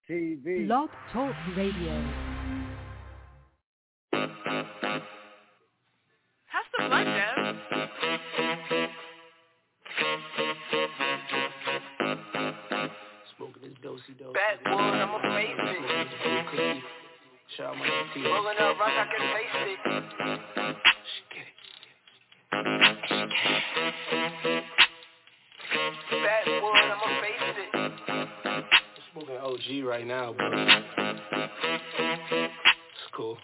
TV. Blog Talk Radio. Pass the blunt, Dev. Smoking this dosey-do. Backwood, I'ma face it. Shout out my team. Rolling up rush, I can taste it. Backwood, I'ma face it. I'm smoking OG right now, bro. It's cool.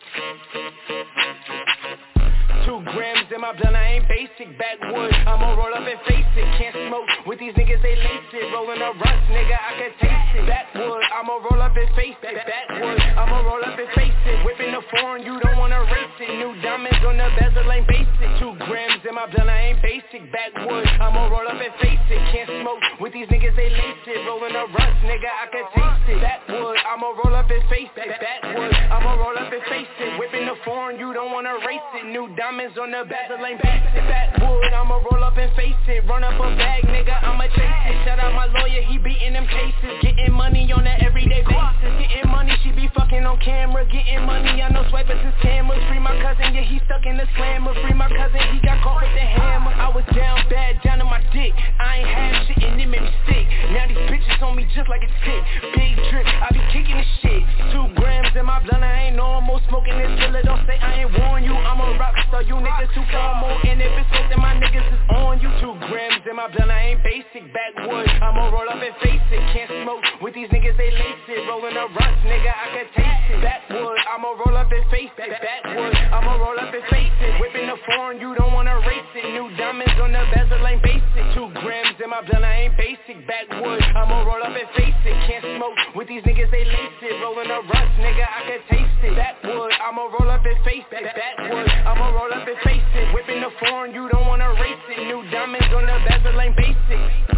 2 grams in my blunt, I ain't basic. Backwood, I'ma roll up and face it. Can't smoke with these niggas, they lace it. Rolling up runs, nigga, I can taste it. Backwood, I'ma roll up and face it. Backwood, I'ma roll up and face it. Whipping the foreign, you don't wanna race it. New diamonds on the bezel, ain't basic. 2 grams in my blunt, I ain't basic. Backwood, I'ma roll up and face it. Can't smoke with these niggas, they lace it. Rolling up runs, nigga, I can taste it. Backwood, I'ma roll up and face it. Backwood, I'ma roll up and face it. Whipping the foreign, you don't wanna race it. New diamonds on the bezel, ain't basic. Backwood, I'ma roll up and face it. Run up a bag, nigga, I'ma chase it. Shout out my lawyer, he beating them cases. Getting money on an everyday basis. Getting money, she be fucking on camera. Getting money, I know swipers is cameras. Free my cousin, yeah, he stuck in the slammer. Free my cousin, he got caught with the hammer. I was down bad, down to my dick. I ain't have shit and it made me sick. Now these bitches on me just like a tick. Big drip, I be kicking this shit. 2 grams in my blunt, I ain't normal. Smoking this killer, don't say I ain't warn you. I'm a rock star, you niggas too formal. And if it's something my niggas is on you. 2 grams in my blunt, I ain't basic. Backwood, I'ma roll up and face it. Can't smoke with these niggas, they lace it. Rolling up runs, nigga, I can taste it. Backwood, I'ma roll up and face it. Backwood, I'ma roll up and face it. Whipping the foreign, you don't wanna race it. New diamonds on the bezel, ain't basic. 2 grams in my blunt, I ain't basic. Backwood, I'ma roll up and face it. Can't smoke with these niggas, they lace it. Rolling up runs, nigga, I can taste it. Backwood, I'ma roll up and face it. Backwood, I'ma roll up and face it. Whipping the foreign, you don't wanna race it. New diamonds on the bezel, ain't basic.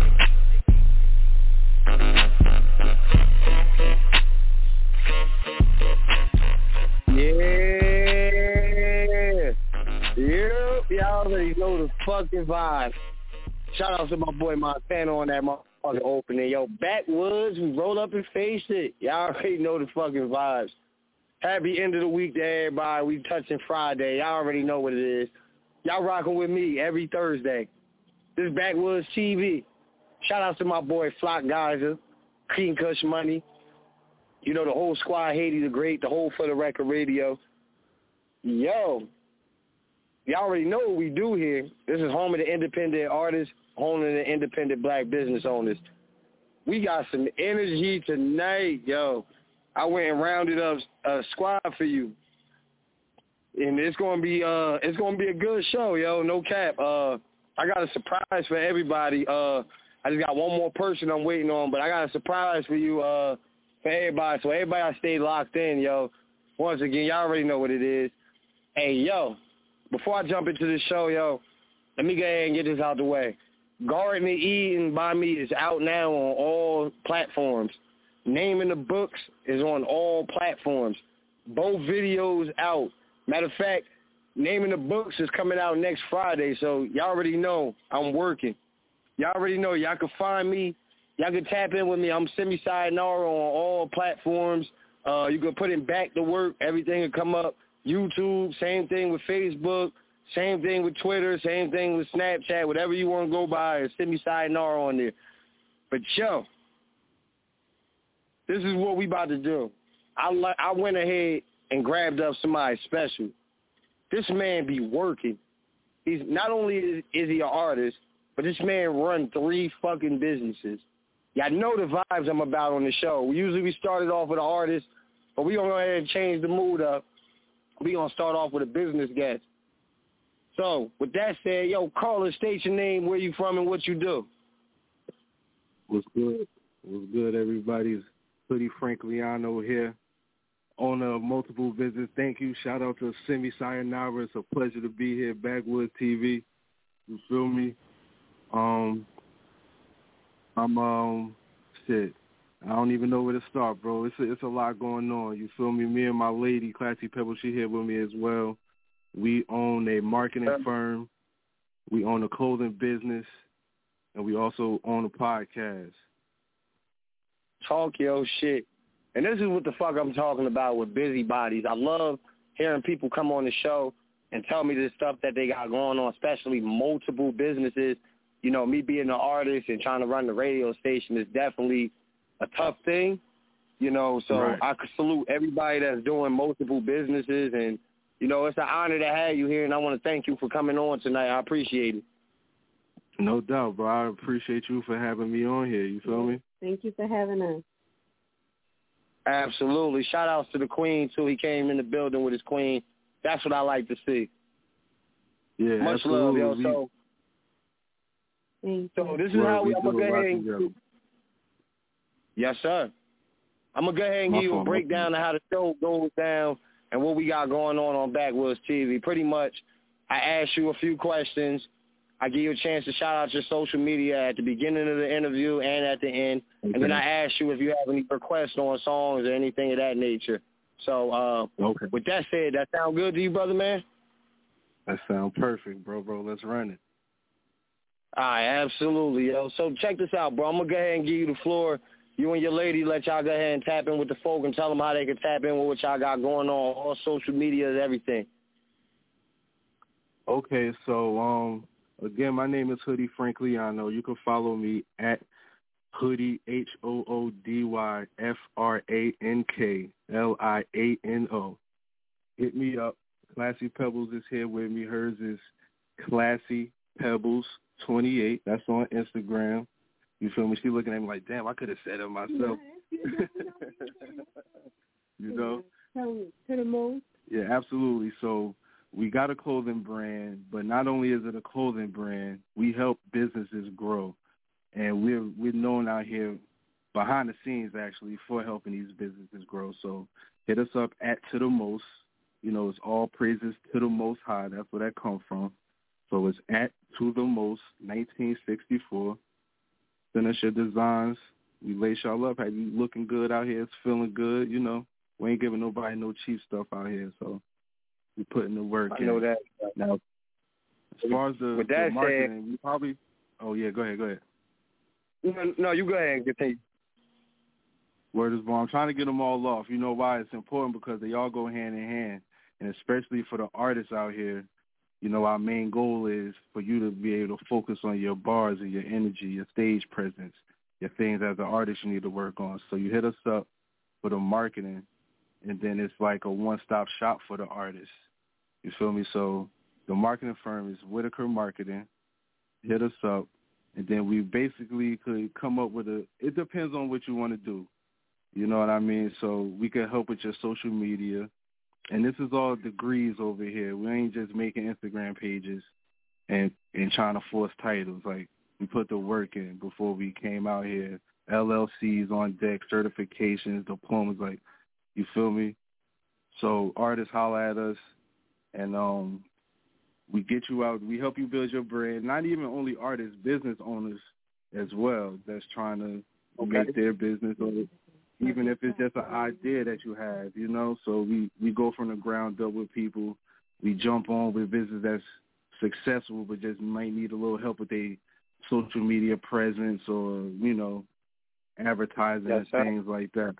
Yep, y'all already know the fucking vibe. Shout out to my boy Montana on that motherfucking opening. Yo, Backwoods, we roll up and face it. Y'all already know the fucking vibes. Happy end of the week to everybody. We touching Friday. Y'all already know what it is. Y'all rocking with me every Thursday. This is Backwoods TV. Shout out to my boy Flock Geyser, Clean Kush Money. You know, the whole squad, Haiti the Great, the whole For the Record Radio. Yo, y'all already know what we do here. This is home of the independent artists, home of the independent black business owners. We got some energy tonight, yo. I went and rounded up a squad for you. And it's gonna be a good show, yo, no cap. I got a surprise for everybody. I just got one more person I'm waiting on, but I got a surprise for you, for everybody. So everybody I stay locked in, yo. Once again, y'all already know what it is. Hey, yo, before I jump into the show, yo, let me go ahead and get this out the way. Garden and Eating by me is out now on all platforms. Naming the Books is on all platforms. Both videos out. Matter of fact, Naming the Books is coming out next Friday, so y'all already know I'm working. Y'all already know. Y'all can find me. Y'all can tap in with me. I'm Semi Sayonara on all platforms. You can put in Back to Work. Everything will come up. YouTube, same thing with Facebook, same thing with Twitter, same thing with Snapchat. Whatever you want to go by, is Semi Sayonara on there. But, yo, this is what we about to do. I went ahead and grabbed up somebody special. This man be working. He's not only is he an artist, but this man run 3 fucking businesses. Y'all know the vibes I'm about on the show. Usually we started off with an artist, but we gonna go ahead and change the mood up. We gonna start off with a business guest. So with that said, yo, caller, state your name, where you from, and what you do. What's good? What's good, everybody? It's Hoodie Frankliano here. Owner of multiple business. Thank you. Shout out to Semi Sayonara. It's a pleasure to be here. Backwoods TV. You feel me? Shit. I don't even know where to start, bro. It's a lot going on. You feel me? Me and my lady, Classy Pebble, she here with me as well. We own a marketing firm. We own a clothing business. And we also own a podcast. Talk your shit. And this is what the fuck I'm talking about with busybodies. I love hearing people come on the show and tell me this stuff that they got going on, especially multiple businesses. You know, me being an artist and trying to run the radio station is definitely a tough thing. You know, so right. I could salute everybody that's doing multiple businesses. And, you know, it's an honor to have you here, and I want to thank you for coming on tonight. I appreciate it. No doubt, bro. I appreciate you for having me on here. You feel me? Thank you for having us. Absolutely. Shout outs to the Queen, too. He came in the building with his queen. That's what I like to see. Yeah, much absolutely. love, yo. So this is how I'm going to go ahead and... Yes, sir. I'm going to go ahead and give you a breakdown of how the show goes down and what we got going on Backwoods TV. Pretty much, I ask you a few questions. I give you a chance to shout out your social media at the beginning of the interview and at the end. Okay. And then I ask you if you have any requests on songs or anything of that nature. So with that said, that sound good to you, brother, man? That sound perfect, bro. Let's run it. All right, absolutely, yo. So check this out, bro. I'm going to go ahead and give you the floor. You and your lady, let y'all go ahead and tap in with the folk and tell them how they can tap in with what y'all got going on, all social media, everything. Okay, so again, my name is Hoodie Frankliano. You can follow me at Hoodie HOODY FRANKLIANO. Hit me up. Classy Pebbles is here with me. Hers is Classy Pebbles 28. That's on Instagram. You feel me? She looking at me like, damn, I could have said it myself. You know? To the most. Yeah, absolutely. So we got a clothing brand, but not only is it a clothing brand, we help businesses grow. And we're known out here behind the scenes, actually, for helping these businesses grow. So hit us up at To The Most. You know, it's all praises to the Most High. That's where that comes from. So it's at To The Most 1964. Send us your designs. We lace y'all up. Have you looking good out here? It's feeling good. You know, we ain't giving nobody no cheap stuff out here. So we putting the work in. I know that. Now, as far as the marketing, we probably. Oh yeah, go ahead. No, you go ahead and continue. Word is born. I'm trying to get them all off. You know why? It's important because they all go hand in hand, and especially for the artists out here. You know, our main goal is for you to be able to focus on your bars and your energy, your stage presence, your things as an artist you need to work on. So you hit us up for the marketing, and then it's like a one-stop shop for the artist. You feel me? So the marketing firm is Whitaker Marketing. Hit us up, and then we basically could come up with it depends on what you want to do. You know what I mean? So we can help with your social media. And this is all degrees over here. We ain't just making Instagram pages and trying to force titles. Like, we put the work in before we came out here. LLCs on deck, certifications, diplomas, like, you feel me? So artists holler at us, and we get you out. We help you build your brand. Not even only artists, business owners as well that's trying to make their business, or even if it's just an idea that you have, you know. So we go from the ground up with people. We jump on with business that's successful but just might need a little help with their social media presence or, you know, advertising and things like that.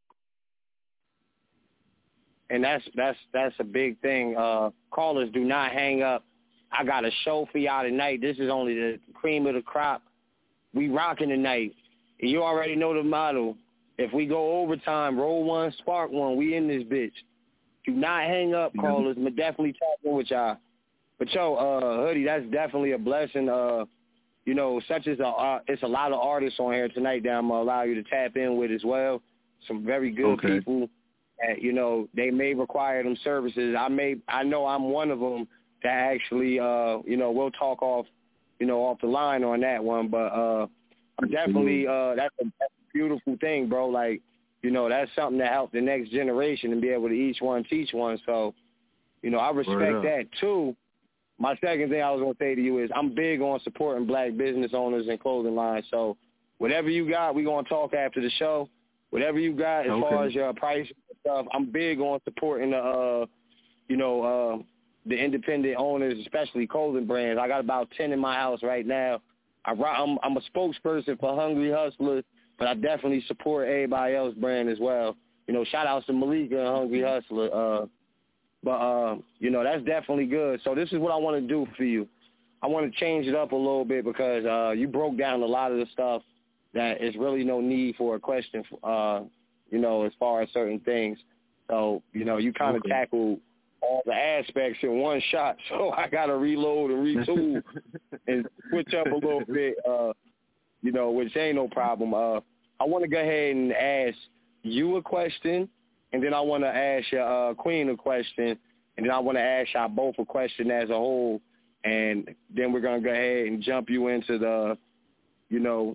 And that's a big thing. Callers, do not hang up. I got a show for y'all tonight. This is only the cream of the crop. We rocking tonight. And you already know the motto. If we go overtime, roll one, spark one, we in this bitch. Do not hang up, callers. I'm definitely talking with y'all. But, Hoodie, that's definitely a blessing. You know, it's a lot of artists on here tonight that I'm going to allow you to tap in with as well. Some very good people. That, you know, they may require them services. I know I'm one of them that actually, you know, we'll talk off the line on that one. But definitely, that's a beautiful thing, bro. Like, you know, that's something that help the next generation and be able to each one teach one. So, you know, I respect that too. My second thing I was going to say to you is I'm big on supporting black business owners and clothing lines. So whatever you got, we're going to talk after the show. Whatever you got as far as your price and stuff, I'm big on supporting the independent owners, especially clothing brands. I got about 10 in my house right now. I'm a spokesperson for Hungry Hustlers, but I definitely support everybody else's brand as well. You know, shout outs to Malika and Hungry Hustler. You know, that's definitely good. So this is what I want to do for you. I want to change it up a little bit because you broke down a lot of the stuff that is really no need for a question, you know, as far as certain things. So, you know, you kind of tackled all the aspects in one shot, so I got to reload and retool and switch up a little bit, you know, which ain't no problem. I want to go ahead and ask you a question, and then I want to ask your queen a question, and then I want to ask y'all both a question as a whole, and then we're going to go ahead and jump you into the, you know,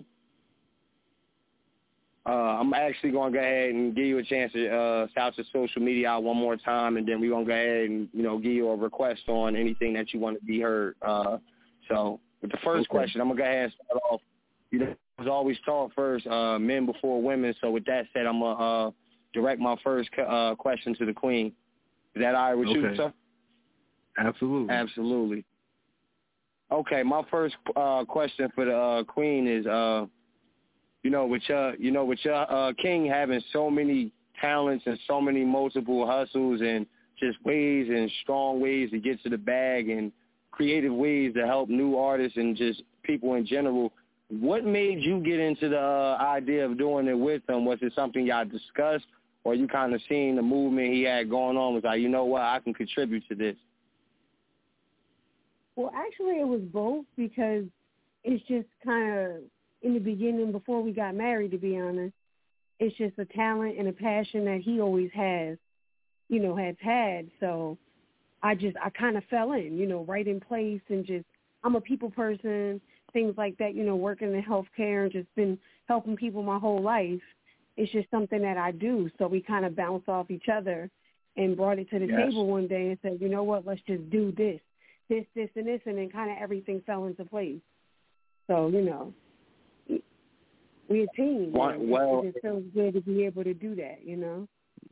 I'm actually going to go ahead and give you a chance to shout your social media out one more time, and then we're going to go ahead and, you know, give you a request on anything that you want to be heard. So with the first question, I'm going to go ahead and start off. You know, I was always taught first, men before women. So with that said, I'm going to direct my first question to the queen. Is that all right with you, sir? Absolutely. Absolutely. Okay, my first question for the queen is, you know, with your king having so many talents and so many multiple hustles and just ways and strong ways to get to the bag and creative ways to help new artists and just people in general, what made you get into the idea of doing it with him? Was it something y'all discussed, or you kind of seen the movement he had going on, was like, you know what, I can contribute to this? Well, actually, it was both, because it's just kind of in the beginning, before we got married, to be honest, it's just a talent and a passion that he always has, you know, has had. So I kind of fell in, you know, right in place, and just, I'm a people person, things like that, you know, working in healthcare and just been helping people my whole life. It's just something that I do. So we kind of bounce off each other and brought it to the table one day and said, you know what, let's just do this, and this, and then kind of everything fell into place. So, you know, we're a team. Well, it feels good to be able to do that, you know.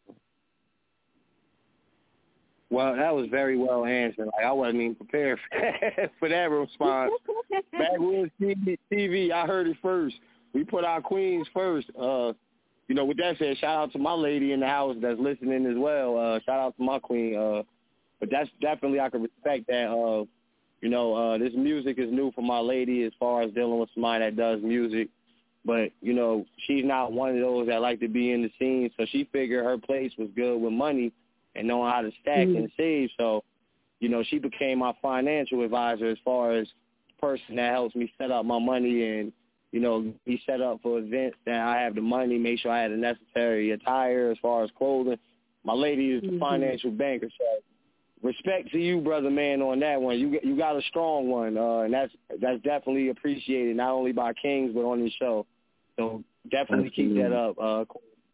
Well, that was very well answered. Like, I wasn't even prepared for that response. Backwoods TV, I heard it first. We put our queens first. You know, with that said, shout out to my lady in the house that's listening as well. Shout out to my queen. But that's definitely, I can respect that. You know, this music is new for my lady as far as dealing with somebody that does music. But, you know, she's not one of those that like to be in the scene, so she figured her place was good with money and knowing how to stack and save. So, you know, she became my financial advisor as far as the person that helps me set up my money and, you know, be set up for events that I have the money, make sure I have the necessary attire as far as clothing. My lady is the financial banker, so respect to you, brother man, on that one. You got a strong one, and that's definitely appreciated, not only by Kings but on the show. So definitely keep that up.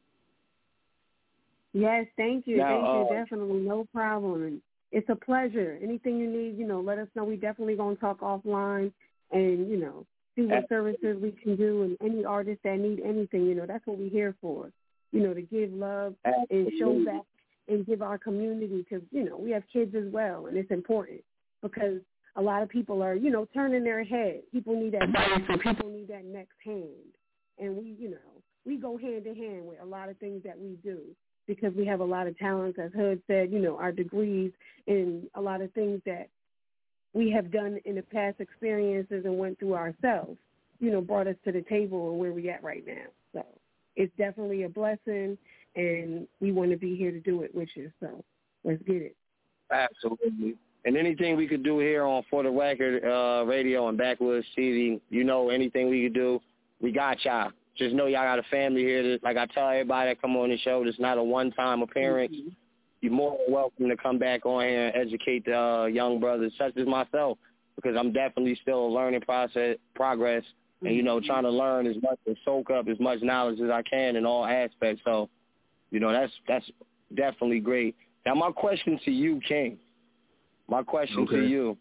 Yes, thank you. Now, thank you. Definitely, no problem. It's a pleasure. Anything you need, you know, let us know. We definitely going to talk offline and, you know, see what services we can do, and any artists that need anything, you know, that's what we're here for, you know, to give love and show back and give our community, because, you know, we have kids as well, and it's important because a lot of people are, you know, turning their head. People need that advice, and people need that next hand. And we, you know, we go hand in hand with a lot of things that we do because we have a lot of talents, as Hood said, you know, our degrees and a lot of things that we have done in the past experiences and went through ourselves, you know, brought us to the table and where we at right now. So it's definitely a blessing, and we want to be here to do it with you. So let's get it. Absolutely. And anything we could do here on For the Record Radio and Backwoods TV, you know, anything we could do, we got y'all. Just know y'all got a family here. Like I tell everybody that come on the show, it's not a one-time appearance. You're more than welcome to come back on here and educate the young brothers such as myself, because I'm definitely still a learning progress, and, you know, trying to learn as much and soak up as much knowledge as I can in all aspects. So, you know, that's definitely great. Now, my question to you, King, to you.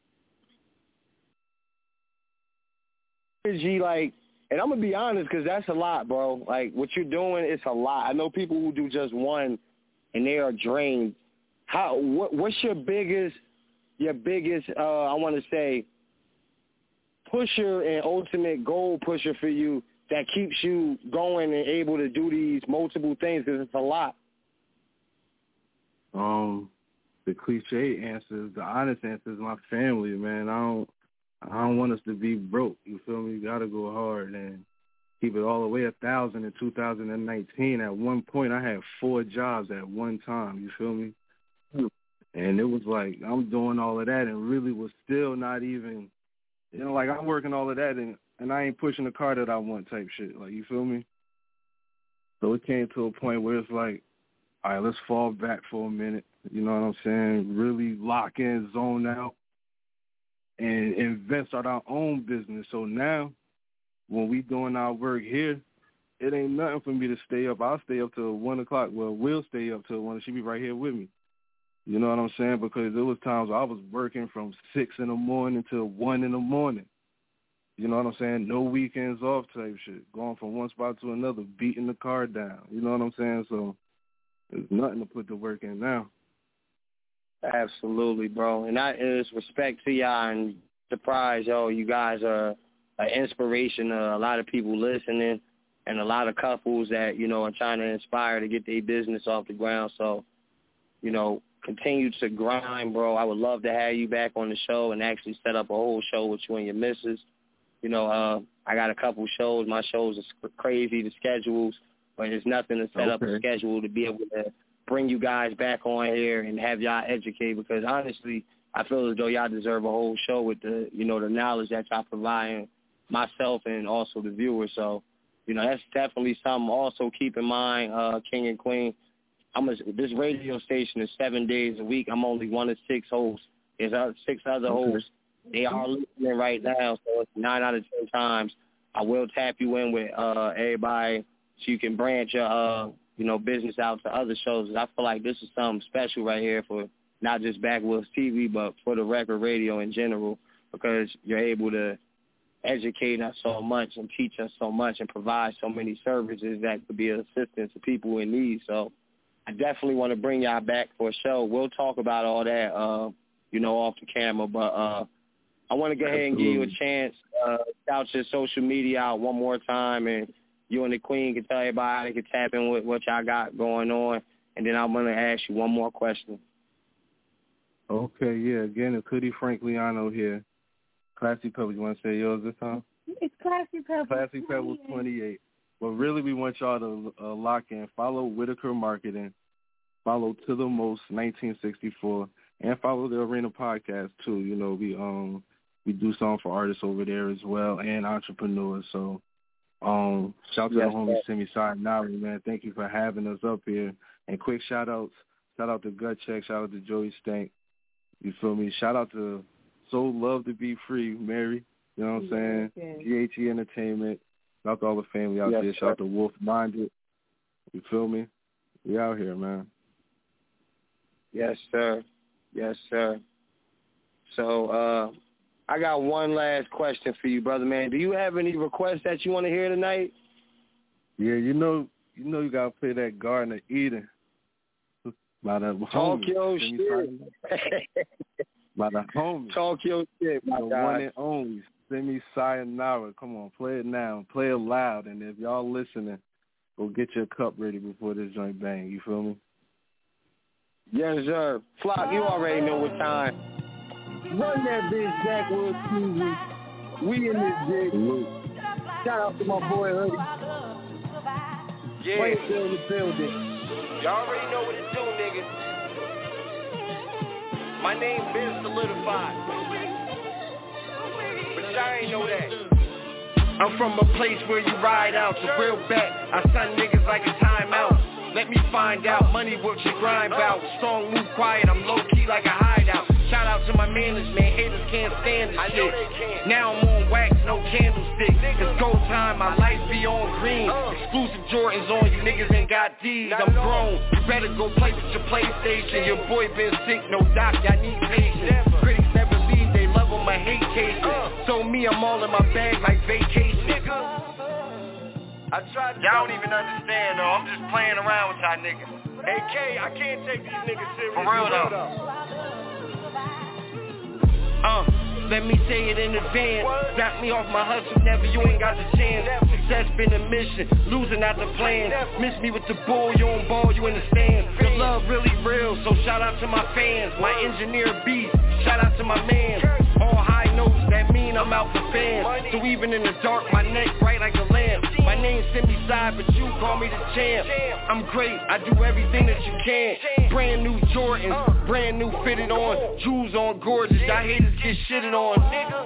Like, and I'm going to be honest, because that's a lot, bro. Like, what you're doing is a lot. I know people who do just one, and they are drained. What's your biggest, I want to say, pusher and ultimate goal pusher for you that keeps you going and able to do these multiple things? Because it's a lot. The cliche answer is, the honest answer is my family, man. I don't want us to be broke. You feel me? You got to go hard and keep it all the way 1,000 in 2019. At one point, I had 4 jobs at one time. You feel me? And it was like I'm doing all of that and really was still not even, like I'm working all of that and I ain't pushing the car that I want type shit. Like, you feel me? So it came to a point where it's like, all right, let's fall back for a minute. You know what I'm saying? Really lock in, zone out, and invest in our own business. So now, when we doing our work here, it ain't nothing for me to stay up. I'll stay up till 1 o'clock. Well, we'll stay up till 1. She'll be right here with me. You know what I'm saying? Because there was times I was working from 6 in the morning till 1 in the morning. You know what I'm saying? No weekends off type shit. Going from one spot to another, beating the car down. You know what I'm saying? So there's nothing to put the work in now. Absolutely, bro. And that is respect to y'all and surprise, you guys are an inspiration to a lot of people listening and a lot of couples that, are trying to inspire to get their business off the ground. So, continue to grind, bro. I would love to have you back on the show and actually set up a whole show with you and your missus. I got a couple shows. My shows are crazy, the schedules, but there's nothing to set up a schedule to be able to bring you guys back on here and have y'all educate, because honestly, I feel as though y'all deserve a whole show with the, the knowledge that y'all providing myself and also the viewers. So, that's definitely something. Also keep in mind, King and Queen, this radio station is 7 days a week. I'm only one of 6 hosts. There's 6 other hosts. They are listening right now, so it's 9 out of 10 times. I will tap you in with everybody so you can branch your, business out to other shows. I feel like this is something special right here for not just Backwoods TV, but for the record radio in general, because you're able to educate us so much and teach us so much and provide so many services that could be of assistance to people in need. So I definitely want to bring y'all back for a show. We'll talk about all that, off the camera, but I want to go ahead and give you a chance. Shout your social media out one more time, and you and the Queen can tell everybody, they can tap in with what y'all got going on, and then I'm going to ask you one more question. Okay, yeah. Again, it's Hoodie Frank Liano here. Classy Pebbles, you want to say yours this time? It's Classy Pebbles. Classy Pebbles 28. But really, we want y'all to lock in. Follow Whitaker Marketing. Follow To The Most 1964. And follow the Arena Podcast, too. We do something for artists over there as well and entrepreneurs. So shout to the homie Simi Sayonari, man. Thank you for having us up here. And quick shout-outs. Shout out to Gut Check. Shout out to Joey Stank. You feel me? Shout out to So Love to Be Free, Mary. You know what I'm saying? GHE Entertainment. Shout out to all the family out there. Shout out to Wolf Minded. You feel me? We out here, man. Yes, sir. Yes, sir. So I got one last question for you, brother, man. Do you have any requests that you want to hear tonight? Yeah, you got to play that Garden of Eden. By the Talk homie. Your Shit. By the homie. Talk Your Shit, my the guy. One and only. Simi Sayonara. Come on, play it now. Play it loud. And if y'all listening, go get your cup ready before this joint bang. You feel me? Yes, sir. Flock, you already know what time. Run that bitch Backwoods TV. We in this bitch. Shout out to my boy Hoodie. Yeah. Players in the building. Y'all already know what to do, niggas. My name been solidified, but y'all ain't know that. I'm from a place where you ride out, the real bet. I son niggas like a timeout. Let me find out, money what you grind about. Strong, move quiet, I'm low-key like a hideout. Shout out to my management, haters can't stand this shit. Now I'm on wax, no candlestick. It's go time, my life be on green. Exclusive Jordans on, you niggas ain't got D's. I'm grown, you better go play with your PlayStation. Your boy been sick, no doc, y'all need patience. Critics never leave, they love on my hate cases. So me, I'm all in my bag like vacation. Y'all don't even understand though, I'm just playing around with y'all niggas. Hey K, I can't take these niggas serious. For real though. let me say it in advance. Knock me off my hustle, never, you ain't got the chance. Success been a mission, losing out the plan. Miss me with the bull, you on ball, you in the stand. The love really real, so shout out to my fans. My engineer beast, shout out to my man. All high notes, that mean I'm out for fans. So even in the dark, my neck bright like a lamp. My name's Simi Side, but you call me the champ. I'm great, I do everything that you can. Brand new Jordans, brand new fitted on. Jewels on gorgeous, y'all haters get shitted on.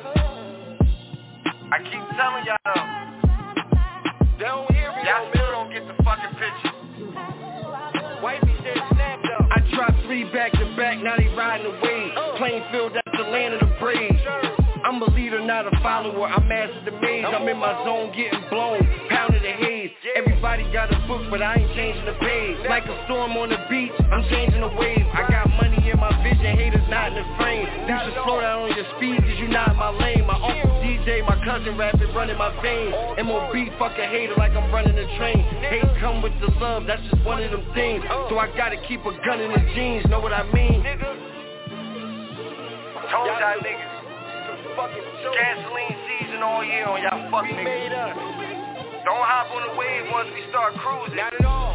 I keep telling y'all though, they don't hear me, y'all still don't get the fucking picture. Wifey said snap though. I dropped 3 back to back, now they riding the wave. Plainfield, that's the land of the brave. I'm a leader, not a follower, I mastered the maze. I'm in my zone getting blown, pounding the haze. Everybody got a book, but I ain't changing the page. Like a storm on the beach, I'm changing the wave. I got money in my vision, haters not in the frame. You should slow down on your speed, cause you not in my lane. My uncle DJ, my cousin rapping, running my veins. MOB, fuck a hater like I'm running a train. Hate come with the love, that's just one of them things. So I gotta keep a gun in the jeans, know what I mean? Told y'all niggas, gasoline season all year on y'all fuck niggas. Don't hop on the wave once we start cruising. Not at all.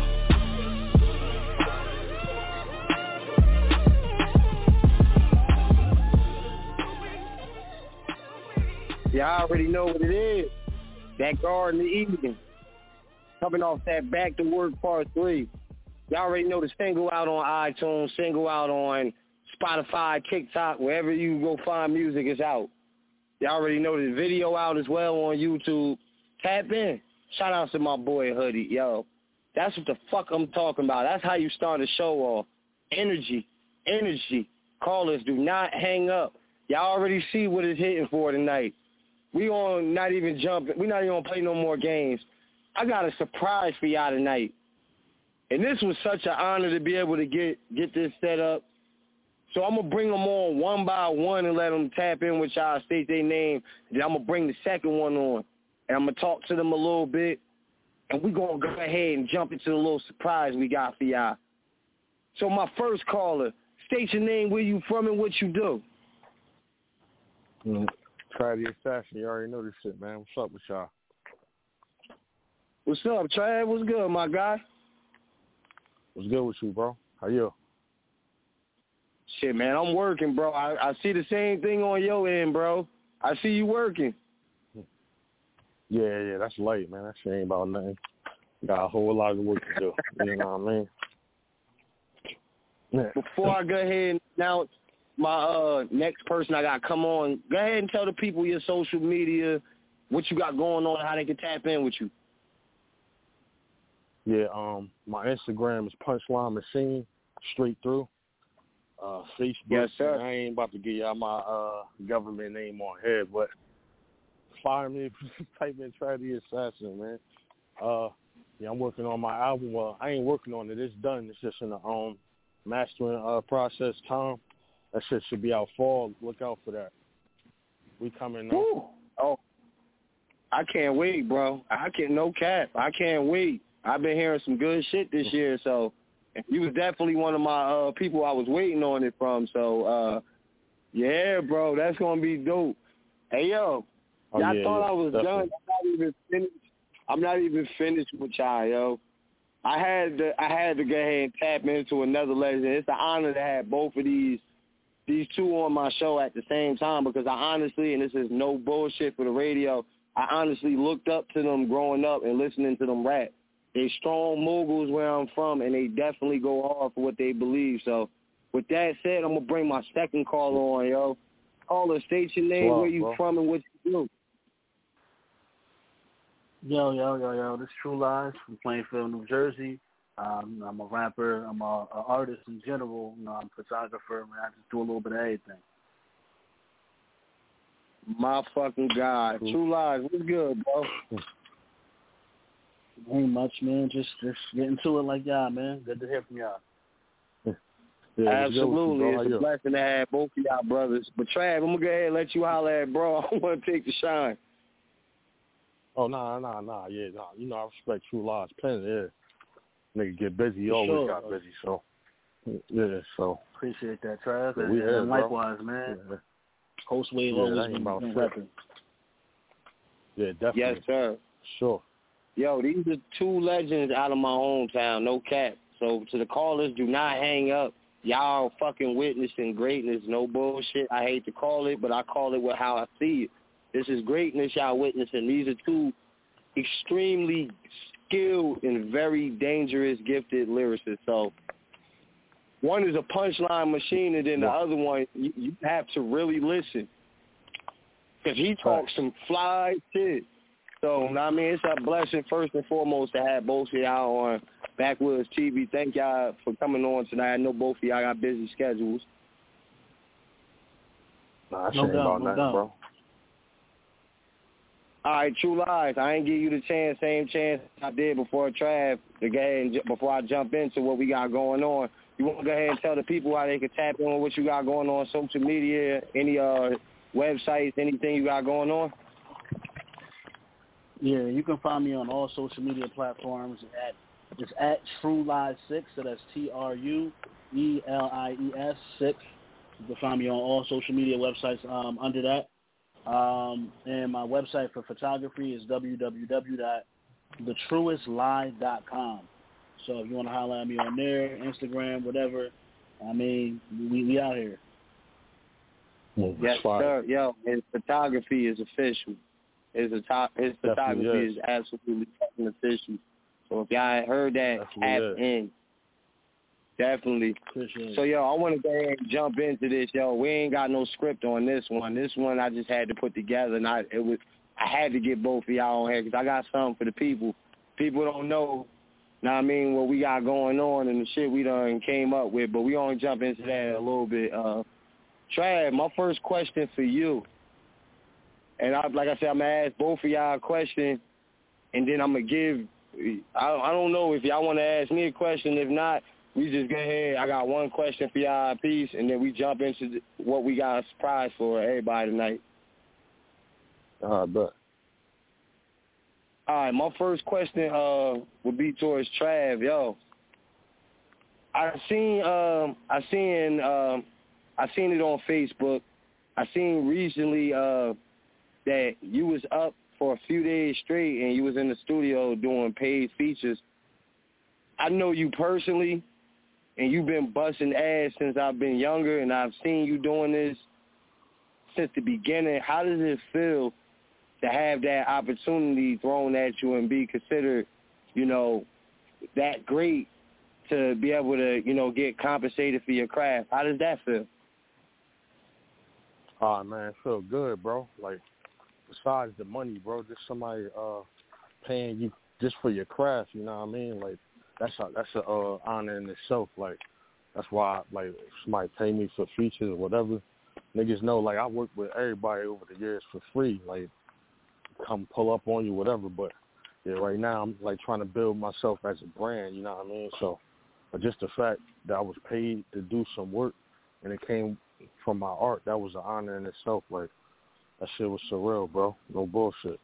Y'all already know what it is. That Garden of Eden. Coming off that Back to Work Part 3. Y'all already know the single out on iTunes, single out on Spotify, TikTok, wherever you go find music is out. Y'all already know the video out as well on YouTube. Tap in. Shout out to my boy Hoodie. Yo, that's what the fuck I'm talking about. That's how you start a show off. Energy. Callers, do not hang up. Y'all already see what it's hitting for tonight. We on not even jumping. We not even gonna play no more games. I got a surprise for y'all tonight. And this was such an honor to be able to get this set up. So I'm going to bring them on one by one and let them tap in with y'all, state their name. Then I'm going to bring the second one on. And I'm going to talk to them a little bit. And we're going to go ahead and jump into the little surprise we got for y'all. So my first caller, state your name, where you from, and what you do. Try the assassin. You already know this shit, man. What's up with y'all? What's up, Trav? What's good, my guy? What's good with you, bro? How you? Shit, man, I'm working, bro. I see the same thing on your end, bro. I see you working. Yeah, that's late, man. That shit ain't about nothing. Got a whole lot of work to do. You know what I mean? Yeah. Before I go ahead and announce my next person I got to come on, go ahead and tell the people your social media, what you got going on, how they can tap in with you. Yeah, my Instagram is Punchline Machine, straight through. Facebook, yes, sir. I ain't about to give y'all my government name on here, but fire me, type in Try the Assassin, man. Yeah, I'm working on my album. Well, I ain't working on it. It's done. It's just in the mastering process time. That shit should be out fall. Look out for that. We coming up. Oh, I can't wait, bro. No cap. I can't wait. I've been hearing some good shit this year, so you was definitely one of my people I was waiting on it from. So, yeah, bro, that's going to be dope. Hey, yo, y'all thought I was definitely done. I'm not even finished with y'all, yo. I had to go ahead and tap into another legend. It's an honor to have both of these two on my show at the same time because I honestly, and this is no bullshit for the radio, I honestly looked up to them growing up and listening to them rap. They strong moguls where I'm from, and they definitely go hard for what they believe. So with that said, I'm going to bring my second caller on, yo. Caller, state your name, where you from, and what you do. Yo, this is True Lies from Plainfield, New Jersey. I'm a rapper. I'm an artist in general. You know, I'm a photographer. Man, I just do a little bit of everything. My fucking God. True Lies, what's good, bro? Ain't much, man. Just getting to it like y'all, man. Good to hear from y'all. Yeah, absolutely. It's a blessing to have both of y'all brothers. But, Trav, I'm going to go ahead and let you holler at bro. I want to take the shine. Oh, nah. Yeah, nah. You know, I respect True Lies plenty. Yeah. Nigga get busy. He always got busy, so. Yeah, so. Appreciate that, Trav. Yeah, and likewise, man. Yeah. Coast Wave always been repping. Yeah, definitely. Yes, sir. Sure. Yo, these are two legends out of my hometown, no cap. So to the callers, do not hang up. Y'all fucking witnessing greatness, no bullshit. I hate to call it, but I call it how I see it. This is greatness y'all witnessing. These are two extremely skilled and very dangerous, gifted lyricists. So one is a punchline machine, and then the other one, you have to really listen. Because he talks some fly shit. So, I mean, it's a blessing first and foremost to have both of y'all on Backwoods TV. Thank y'all for coming on tonight. I know both of y'all got busy schedules. Nah, no doubt, bro. All right, True Lies. I ain't give you the same chance I did before Trav, to go ahead and before I jump into what we got going on. You want to go ahead and tell the people how they can tap in on what you got going on social media, any websites, anything you got going on? Yeah, you can find me on all social media platforms at True Lies 6, so that's TrueLies 6. You can find me on all social media websites under that. And my website for photography is www.thetruestlie.com. So if you want to holler at me on there, Instagram, whatever, I mean, we out here. Yes, sir. Yo, his photography is official. His photography is absolutely fucking official. So if y'all ain't heard that, tap in. Definitely. So, yo, I want to go ahead and jump into this, yo. We ain't got no script on this one. This one I just had to put together, and I had to get both of y'all on here because I got something for the people. People don't know, what we got going on and the shit we done came up with, but we gonna jump into that a little bit. Trav, my first question for you, and like I said, I'm going to ask both of y'all a question, and then I'm going to give, I don't know if y'all want to ask me a question. If not, we just go ahead. I got one question for y'all a piece, and then we jump into what we got a surprise for everybody tonight. But. All right, my first question would be towards Trav. Yo, I seen it on Facebook. I seen recently that you was up for a few days straight and you was in the studio doing paid features. I know you personally, and you've been busting ass since I've been younger, and I've seen you doing this since the beginning. How does it feel to have that opportunity thrown at you and be considered, that great to be able to, get compensated for your craft? How does that feel? Oh, man, it feel good, bro. Like, besides the money, bro, just somebody paying you just for your craft, you know what I mean? Like, that's an honor in itself. Like, that's why, like, if somebody pay me for features or whatever, niggas know, like, I work with everybody over the years for free. Like, come pull up on you, whatever. But, yeah, right now I'm, like, trying to build myself as a brand, you know what I mean? So, but just the fact that I was paid to do some work and it came from my art, that was an honor in itself. Like, that shit was surreal, bro. No bullshit.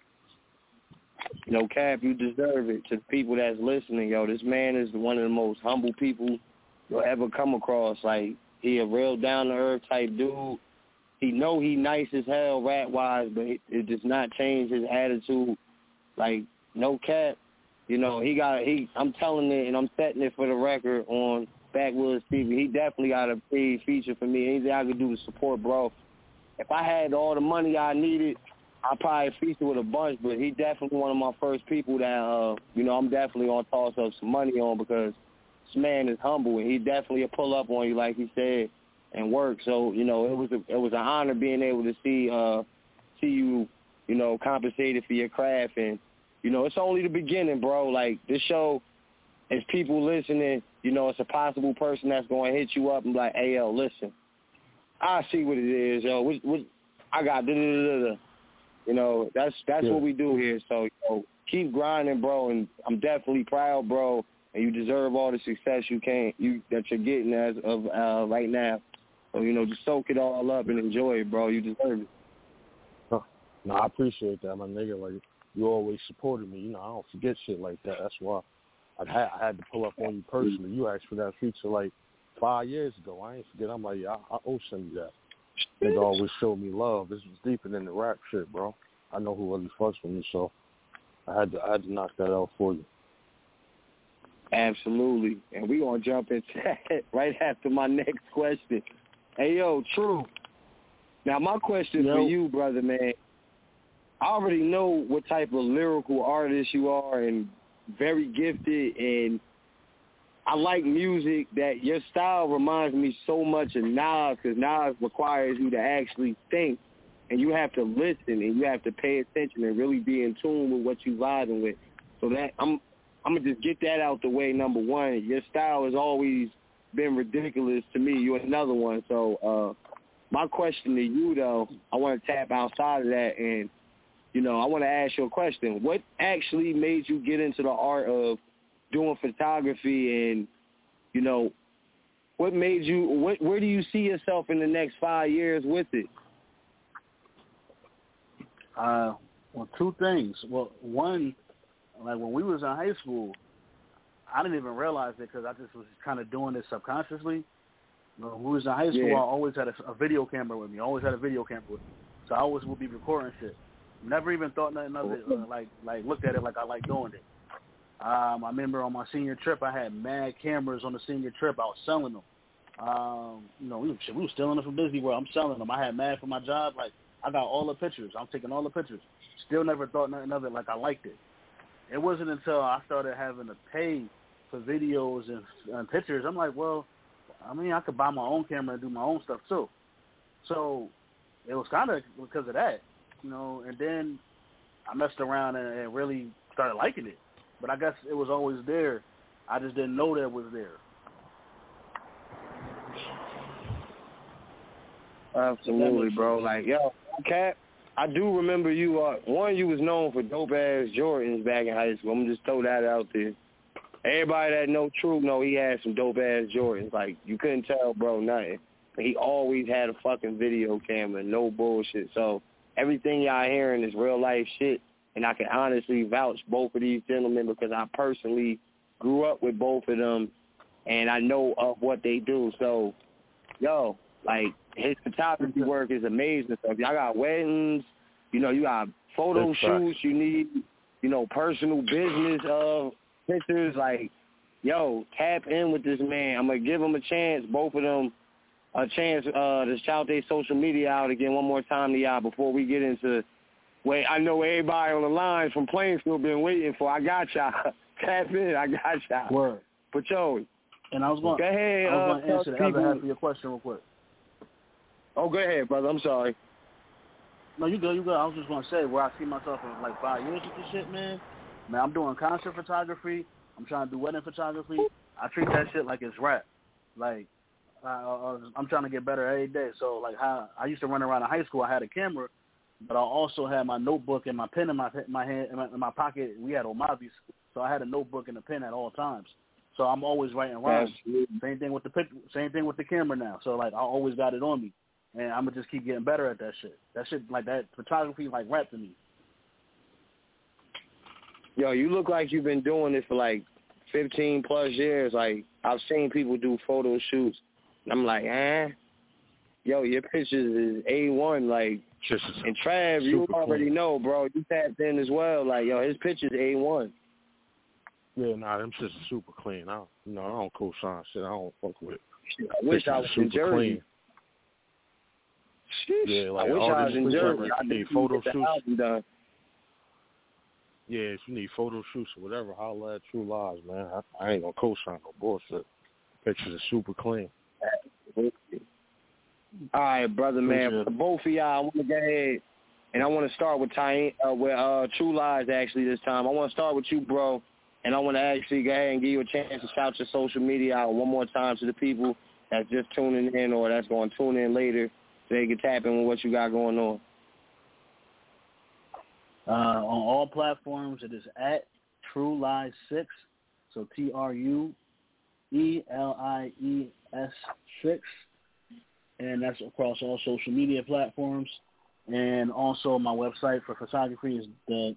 No cap, you deserve it. To the people that's listening, yo, this man is one of the most humble people you'll ever come across. Like, he a real down-to-earth type dude. He know he nice as hell rap-wise, but it does not change his attitude. Like, no cap. I'm telling it, and I'm setting it for the record on Backwoods TV. He definitely got a paid feature for me. Anything I could do to support, bro. If I had all the money I needed, I'd probably feature with a bunch, but he definitely one of my first people that, I'm definitely going to toss up some money on because this man is humble, and he definitely will pull up on you, like he said, and work. So, it was an honor being able to see you, compensated for your craft. And, it's only the beginning, bro. Like, this show, as people listening, it's a possible person that's going to hit you up and be like, hey, yo, listen, I see what it is, yo. What I got, da-da-da-da-da. That's what we do here. So, keep grinding, bro, and I'm definitely proud, bro, and you deserve all the success that you're getting as of right now. So, just soak it all up and enjoy it, bro. You deserve it. No, I appreciate that, my nigga. Like, you always supported me. I don't forget shit like that. That's why I had to pull up on you personally. You asked for that feature like 5 years ago. I ain't forget. I'm like, I owe some of that. Nigga always showed me love. This was deeper than the rap shit, bro. I know who really fucks with me, so I had to knock that out for you. Absolutely. And we're going to jump into that right after my next question. Hey, yo, True. Now, my question for you, brother, man, I already know what type of lyrical artist you are and very gifted, and I like music that your style reminds me so much of Nas, because Nas requires you to actually think, and you have to listen, and you have to pay attention and really be in tune with what you're vibing with. So that I'm going to just get that out the way, number one. Your style has always been ridiculous to me. You're another one. So my question to you, though, I want to tap outside of that, and, you know, I want to ask you a question. What actually made you get into the art of doing photography, and, you know, what made you, where do you see yourself in the next 5 years with it? Well, two things. Well, one, like when we was in high school, I didn't even realize it because I just was kind of doing it subconsciously. When we was in high school, I always had a video camera with me. So I always would be recording shit. Never even thought nothing of it, like looked at it like I like doing it. I remember on my senior trip, I had mad cameras on the senior trip. I was selling them. You know, we were stealing them from Disney World. I'm selling them. I had mad for my job. Like, I got all the pictures. I'm taking all the pictures. Still never thought nothing of it like I liked it. It wasn't until I started having to pay for videos and pictures. I'm like, well, I mean, I could buy my own camera and do my own stuff too. So it was kind of because of that, you know, and then I messed around and really started liking it. But I guess it was always there. I just didn't know that it was there. Absolutely, bro. Like, yo, Cap, I do remember you. One, you was known for dope-ass Jordans back in high school. I'm going to just throw that out there. Everybody that know True know he had some dope-ass Jordans. Like, you couldn't tell, bro, nothing. He always had a fucking video camera, no bullshit. So everything y'all hearing is real-life shit. And I can honestly vouch both of these gentlemen because I personally grew up with both of them, and I know of what they do. So, yo, like, his photography work is amazing. So if y'all got weddings, you know, you got photo shoots, you need, you know, personal business pictures. Like, yo, tap in with this man. I'm going to give him a chance, both of them, a chance to shout their social media out again one more time to y'all before we get into wait, I know everybody on the line from Plainsfield been waiting for. I got y'all. Tap in. I got y'all. Word. But, yo. And I was going to answer the other half of your question real quick. Oh, go ahead, brother. I'm sorry. No, you good. I was just going to say where I see myself in like 5 years with this shit, man. Man, I'm doing concert photography. I'm trying to do wedding photography. I treat that shit like it's rap. Like, I'm trying to get better every day. So, like, how I used to run around in high school, I had a camera, but I also had my notebook and my pen in my hand, in my pocket. We had Omavis, so I had a notebook and a pen at all times. So I'm always writing rhymes. Same thing with the camera now. So like I always got it on me, and I'm gonna just keep getting better at that shit. That shit, like that photography, like rap to me. Yo, you look like you've been doing this for like 15 plus years. Like I've seen people do photo shoots, and I'm like, yo, your pictures is A1, like. And Trav, you already know, bro. You tapped in as well. Like, yo, his picture's A1. Yeah, nah, them shits are super clean. I don't co-sign shit. I don't fuck with it. I wish I was in Jersey. Yeah, like I wish I was in Jersey. You need photo shoots. Yeah, if you need photo shoots or whatever, holla at True Lies, man. I ain't gonna co-sign no bullshit. Pictures are super clean. All right, brother, man. For both of y'all, I want to go ahead, and I want to start with True Lies, actually, this time. I want to start with you, bro, and I want to actually go ahead and give you a chance to shout your social media out one more time to the people that's just tuning in or that's going to tune in later so they can tap in with what you got going on. On all platforms, it is at True Lies 6, so TrueLies 6. And that's across all social media platforms. And also my website for photography is the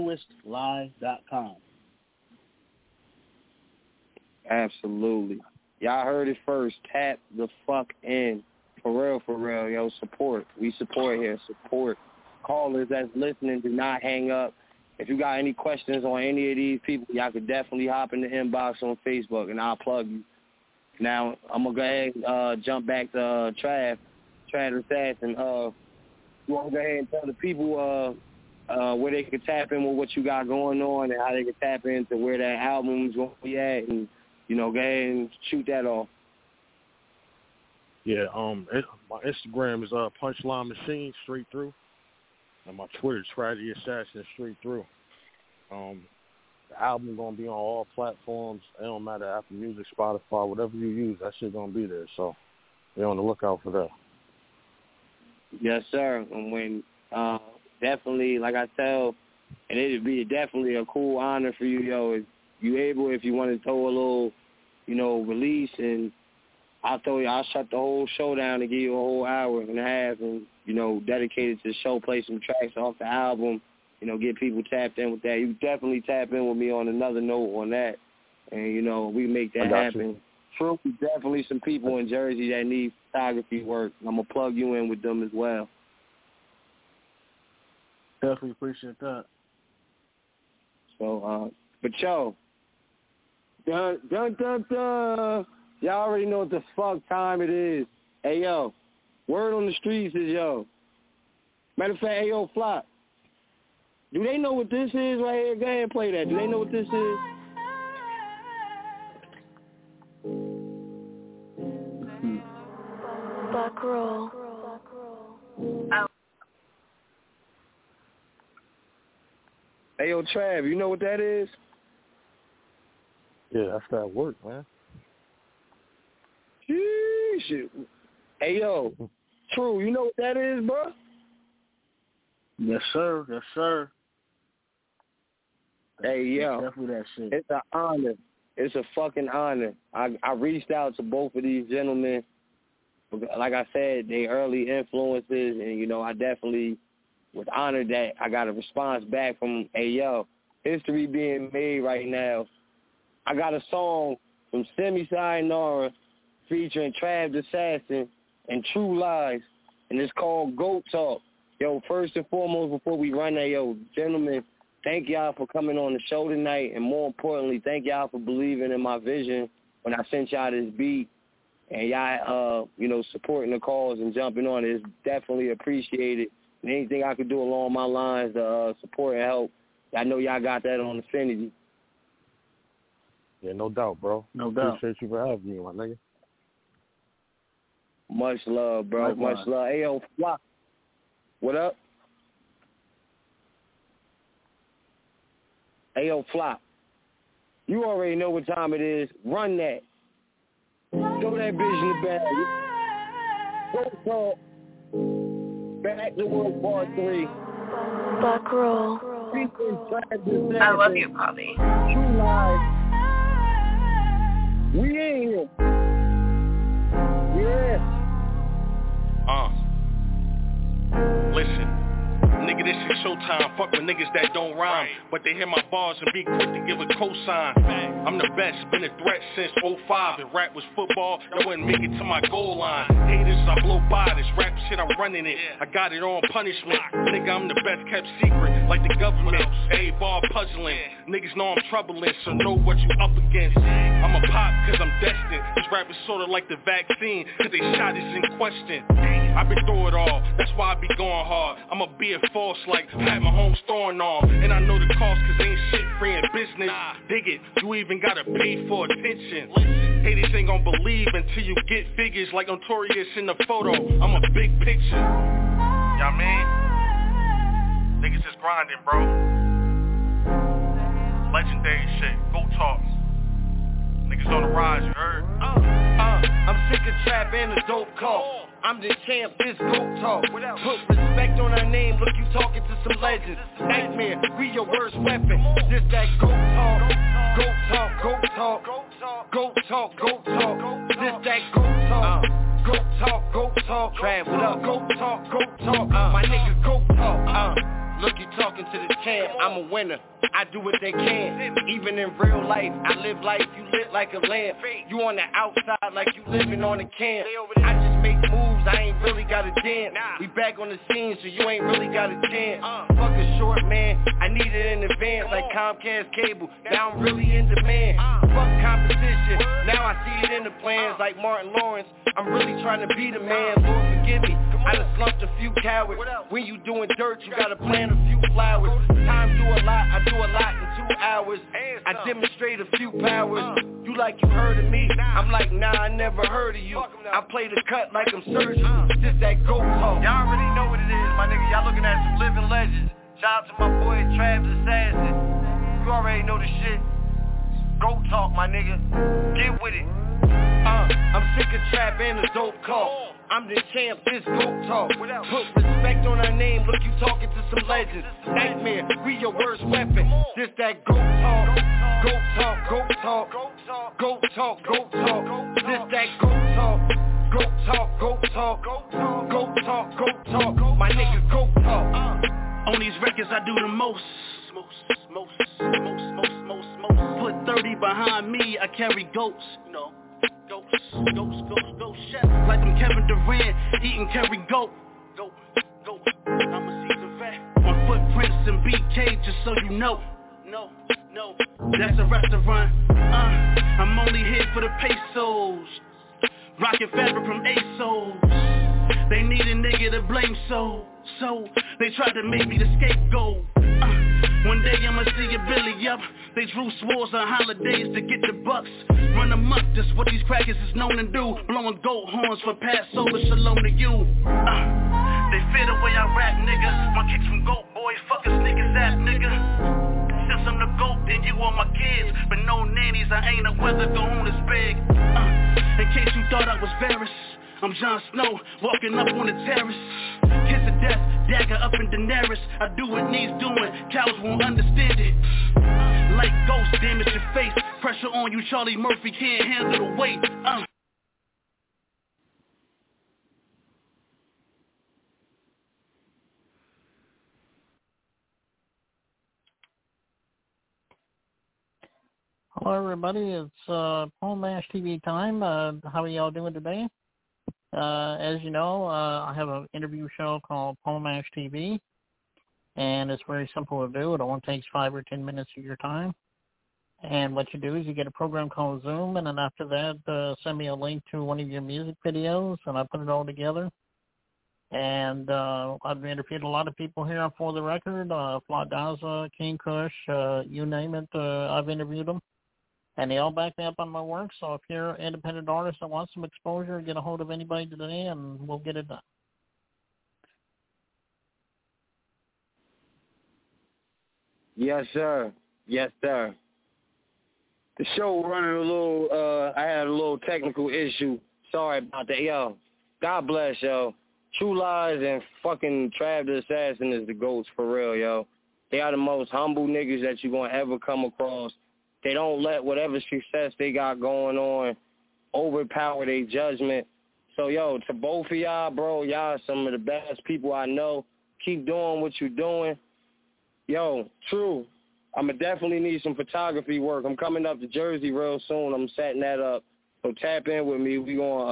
www.thetruestlie.com. Absolutely. Y'all heard it first. Tap the fuck in. For real, yo. Support. We support here. Support. Callers that's listening, do not hang up. If you got any questions on any of these people, y'all could definitely hop in the inbox on Facebook, and I'll plug you. Now, I'm going to go ahead and jump back to Trav Assassin. You want to go ahead and tell the people where they can tap in with what you got going on and how they can tap into where that album's going to be at, and, you know, go ahead and shoot that off. Yeah, my Instagram is Punchline Machine, straight through. And my Twitter, Tragedy Assassin, straight through. The album going to be on all platforms. It don't matter, Apple Music, Spotify, whatever you use, that shit going to be there. So be on the lookout for that. Yes, sir. And when definitely, like I tell, and it'd be definitely a cool honor for you, yo, if you able, if you want to throw a little, you know, release, and I'll shut the whole show down and give you a whole hour and a half, and, you know, dedicated to the show, play some tracks off the album, you know, get people tapped in with that. You definitely tap in with me on another note on that, and, you know, we make that happen. True, definitely some people in Jersey that need photography work. I'm going to plug you in with them as well. Definitely appreciate that. So, but yo, dun, dun, dun, dun. Y'all already know what the fuck time it is. Hey, yo, word on the streets is, yo. Matter of fact, hey, yo, Flop, do they know what this is right here? Go ahead and play that. Do they know what this is? Buck roll. Hey, yo, Trav, you know what that is? Yeah, that's that work, man. Sheesh. Hey, yo, True, you know what that is, bro? Yes, sir. Yes, sir. Hey, yo. Definitely that shit. It's an honor. It's a fucking honor. I reached out to both of these gentlemen. Like I said, they early influences, and, you know, I definitely was honored that I got a response back from, hey, yo, history being made right now. I got a song from Semi Sayonara featuring Trav the Assassin and True Lies, and it's called Goat Talk. Yo, first and foremost, before we run that, yo, gentlemen, thank y'all for coming on the show tonight, and more importantly, thank y'all for believing in my vision when I sent y'all this beat, and y'all, you know, supporting the cause and jumping on it. It's definitely appreciated. And anything I could do along my lines to support and help, I know y'all got that on Affinity. Yeah, no doubt, bro. No doubt. Appreciate you for having me, my nigga. Much love, bro. Likewise. Much love. Hey, yo, Flop, what up? Hey, yo, Flop, you already know what time it is. Run that. Throw that bitch in the bag. Go talk. Back to World Part 3. Buck roll. I love you, Poppy. True Lies. We in here. Yeah. Listen, nigga, this is showtime. Fuck with niggas that don't rhyme, but they hear my bars and be quick to give a cosign. I'm the best, been a threat since 05. If rap was football, I wouldn't make it to my goal line. Haters, I blow by this rap shit, I'm running it. I got it on punishment. Nigga, I'm the best kept secret, like the government. Every bar puzzling. Niggas know I'm troubling, so know what you up against. I'm a pop cause I'm destined. This rap is sorta like the vaccine, cause they shot is in question. I've been through it all, that's why I be going hard. I'ma be a force like Pat Mahomes throwing off. And I know the cost cause ain't shit free in business. Dig it, you even gotta pay for attention. Haters ain't gon' believe until you get figures like Notorious in the photo. I'm a big picture. Y'all mean? Niggas is grinding, bro. Legendary shit, go talk. Niggas on the rise, you heard? I'm sick of trap and the dope call. I'm the champ, this GOAT talk. Put respect on our name, look you talking to some legends. Nightmare, we your worst weapon. This that GOAT talk. GOAT talk, GOAT talk. GOAT talk, GOAT talk. This that GOAT talk. GOAT talk, GOAT talk. Trav, what up? GOAT talk, GOAT talk. My nigga GOAT talk. Look you talking talking to the champ, I'm a winner. I do what they can. Even in real life, I live life, you lit like a lamp. You on the outside like you living on a camp. I just make moves, I ain't really got a dance. We back on the scene, so you ain't really got a chance. Fuck a short man, I need it in advance like Comcast cable. Now I'm really in demand. Fuck competition, now I see it in the plans like Martin Lawrence. I'm really trying to be the man, Lord forgive me. I done slumped a few cowards. When you doing dirt, you gotta plant a few flowers. Time do a lot, I do a lot in 2 hours. I demonstrate a few powers. You like you heard of me, I'm like nah, I never heard of you. I play the cut like I'm surgical. This that GOAT talk. Y'all already know what it is, my nigga. Y'all looking at some living legends. Shout out to my boy Travis Assassin. You already know the shit. GOAT talk, my nigga. Get with it. I'm sick of trap and the dope call. I'm the champ, this GOAT talk. Put respect on our name, look you talking to some legends. Nightmare, we your worst weapon. This that GOAT talk. GOAT talk, GOAT talk. GOAT talk, GOAT talk. This that GOAT talk. GOAT talk, GOAT talk. GOAT talk, GOAT talk. My nigga GOAT talk. On these records I do the most. Put 30 behind me, I carry goats. No. Ghost, chef. Like I'm Kevin Durant, eating curry goat. Go, I'm a seasoned vet. My footprints in BK, just so you know. No, that's a restaurant. I'm only here for the pesos. Rockin' fabric from ASOS. They need a nigga to blame, so they tried to make me the scapegoat. One day I'ma see a Billy up. They drew swords on holidays to get the bucks. Run amok, that's what these crackers is known to do. Blowing goat horns for Passover, shalom to you. They fear the way I rap, nigga. My kicks from goat boy, fuck a sneakers app, nigga. Since I'm the goat, then you are my kids. But no nannies, I ain't a weather goon as big. In case you thought I was Varys, I'm Jon Snow, walking up on the terrace. Kiss of death, dagger up in Daenerys. I do what needs doing, cows won't understand it. Like ghosts, damage your face. Pressure on you, Charlie Murphy can't handle the weight. Hello everybody, it's Paul Mash TV time. How are y'all doing today? As you know, I have an interview show called Paul Mash TV, and it's very simple to do. It only takes 5 or 10 minutes of your time. And what you do is you get a program called Zoom, and then after that, send me a link to one of your music videos, and I put it all together. And I've interviewed a lot of people here on For the Record, Fla Gaza, King Kush, you name it, I've interviewed them. And they all back me up on my work, so if you're an independent artist that wants some exposure, get a hold of anybody today, and we'll get it done. Yes, sir. Yes, sir. The show running a little, I had a little technical issue. Sorry about that. Yo, God bless, yo. True Lies and fucking Trav the Assassin is the GOATs for real, yo. They are the most humble niggas that you're going to ever come across. They don't let whatever success they got going on overpower their judgment. So, yo, to both of y'all, bro, y'all are some of the best people I know. Keep doing what you're doing. Yo, True, I'm going to definitely need some photography work. I'm coming up to Jersey real soon. I'm setting that up. So tap in with me.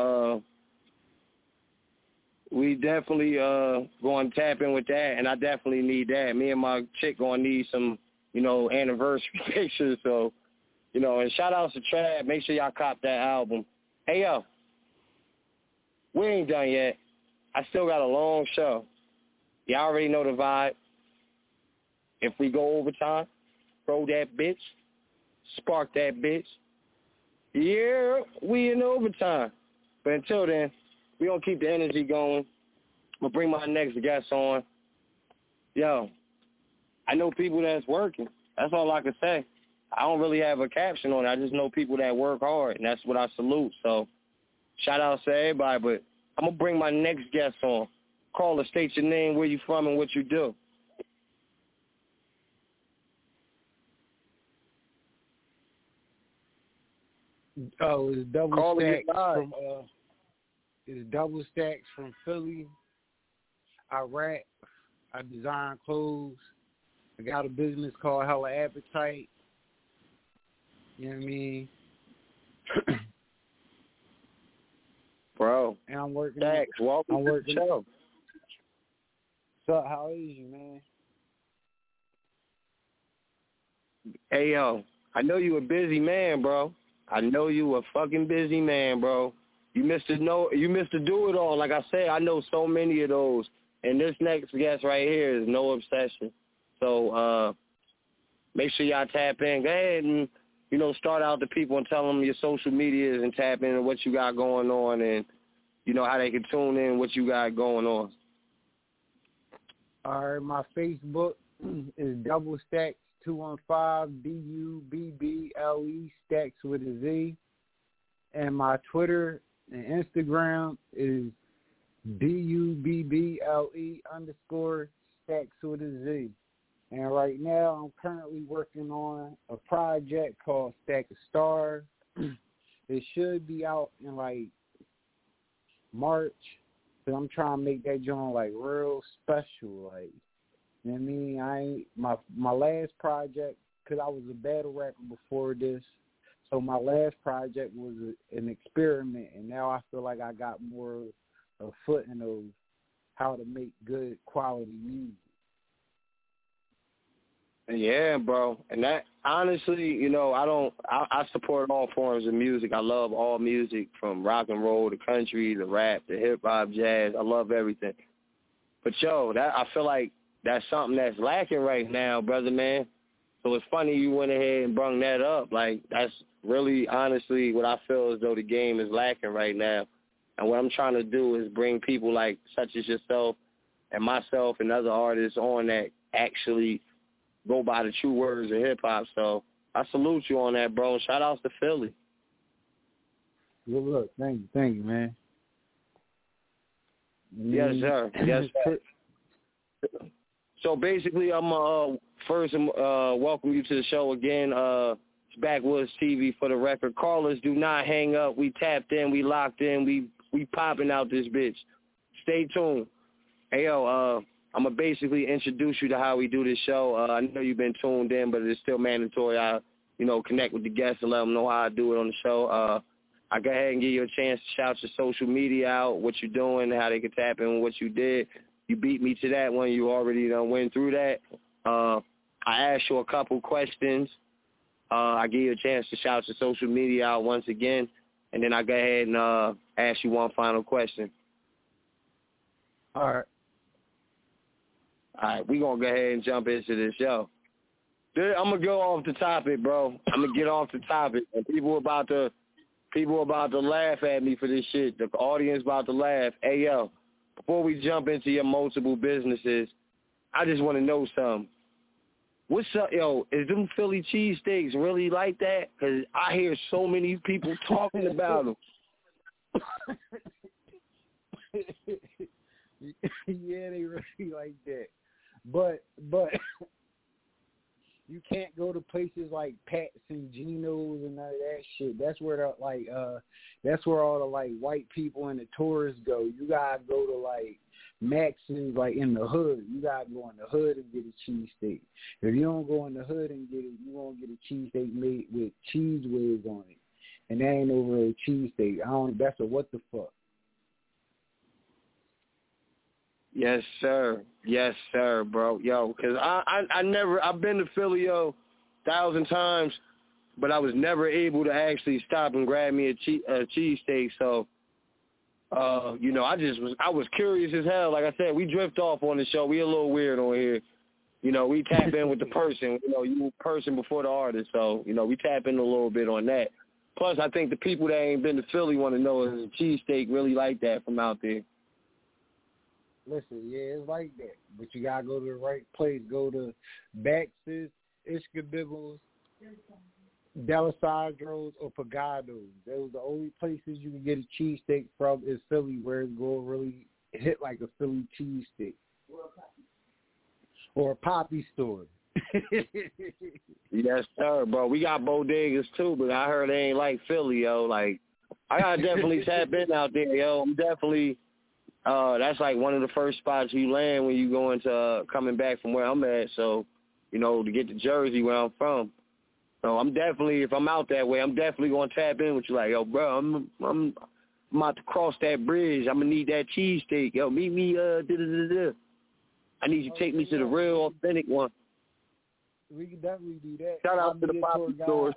We definitely going to tap in with that, and I definitely need that. Me and my chick going to need some, anniversary pictures. So, and shout out to Trav. Make sure y'all cop that album. Hey, yo, we ain't done yet. I still got a long show. Y'all already know the vibe. If we go overtime, throw that bitch, spark that bitch. Yeah, we in overtime. But until then, we going to keep the energy going. I'm going to bring my next guest on. Yo, I know people that's working. That's all I can say. I don't really have a caption on it. I just know people that work hard, and that's what I salute. So shout out to everybody. But I'm going to bring my next guest on. Call her, state your name, where you from, and what you do. Oh, it's Double Stacks from Philly. I rap. I design clothes. I got a business called Hella Appetite. You know what I mean? Bro. And I'm working. Thanks. Welcome to the show. So, how is you, man? Hey, yo, I know you a busy man, bro. I know you a fucking busy man, bro. You missed to do it all. Like I said, I know so many of those. And this next guest right here is No Obsession. So make sure y'all tap in. Go ahead and, start out to people and tell them your social medias and tap into what you got going on and, how they can tune in what you got going on. All right, my Facebook is Double Stacks 215 DUBBLE Stacks with a Z, and my Twitter and Instagram is DUBBLE_Stacks with a Z. And right now, I'm currently working on a project called Stack of Stars. It should be out in March. So I'm trying to make that joint real special, you know what I mean? My last project, because I was a battle rapper before this, so my last project was an experiment, and now I feel like I got more of a footing of how to make good quality music. Yeah, bro. And that, honestly, I support all forms of music. I love all music, from rock and roll to country to rap to hip-hop, jazz. I love everything. But, I feel like that's something that's lacking right now, brother, man. So it's funny you went ahead and brung that up. That's really, honestly, what I feel as though the game is lacking right now. And what I'm trying to do is bring people such as yourself and myself and other artists on that actually go by the true words of hip-hop. So I salute you on that, bro. Shout outs to Philly. Good luck. Thank you, man. Yes, sir. Yes, sir. So basically, I'm first welcome you to the show again. It's Backwoods TV for the record. Callers, do not hang up. We tapped in. We locked in. We popping out this bitch. Stay tuned. Hey, yo, I'm going to basically introduce you to how we do this show. I know you've been tuned in, but it's still mandatory. I, connect with the guests and let them know how I do it on the show. I go ahead and give you a chance to shout your social media out, what you're doing, how they can tap in with what you did. You beat me to that one. You already went through that. I asked you a couple questions. I give you a chance to shout your social media out once again, and then I go ahead and ask you one final question. All right. All right, we're going to go ahead and jump into this show. Dude, I'm going to go off the topic, bro. I'm going to get off the topic. And people about to laugh at me for this shit. The audience about to laugh. Hey, yo, before we jump into your multiple businesses, I just want to know something. What's up, yo? Is them Philly cheesesteaks really like that? Because I hear so many people talking about them. Yeah, they really like that. But you can't go to places like Pat's and Geno's and none of that shit. That's where that's where all the white people and the tourists go. You gotta go to Max's in the hood. You gotta go in the hood and get a cheesesteak. If you don't go in the hood and get it, you won't get a cheesesteak made with cheese whiz on it. And that ain't no real cheesesteak. That's a what the fuck. Yes, sir. Yes, sir, bro. Yo, because I've been to Philly, 1,000 times, but I was never able to actually stop and grab me a cheesesteak. So, I was curious as hell. Like I said, we drift off on the show. We a little weird on here. We tap in with the person. You person before the artist. So, we tap in a little bit on that. Plus, I think the people that ain't been to Philly want to know is a cheesesteak really like that from out there. Listen, yeah, it's like that. But you got to go to the right place. Go to Bax's, Ishkabibbles, Delisandro's, or Pagado's. Those are the only places you can get a cheesesteak from is Philly, where it's going to really hit like a Philly cheesesteak. Or a Poppy store. Yes, sir, bro. We got bodegas, too, but I heard they ain't like Philly, yo. I got to definitely tap in out there, yo. I'm definitely... that's one of the first spots you land when you go into coming back from where I'm at. So to get to Jersey where I'm from. So I'm definitely, if I'm out that way, I'm definitely going to tap in with you like, yo, bro, I'm about to cross that bridge. I'm going to need that cheesesteak. Yo, meet me, da-da-da-da. I need you to take me to the real authentic one. We can definitely do that. Shout out to the Poppy stores.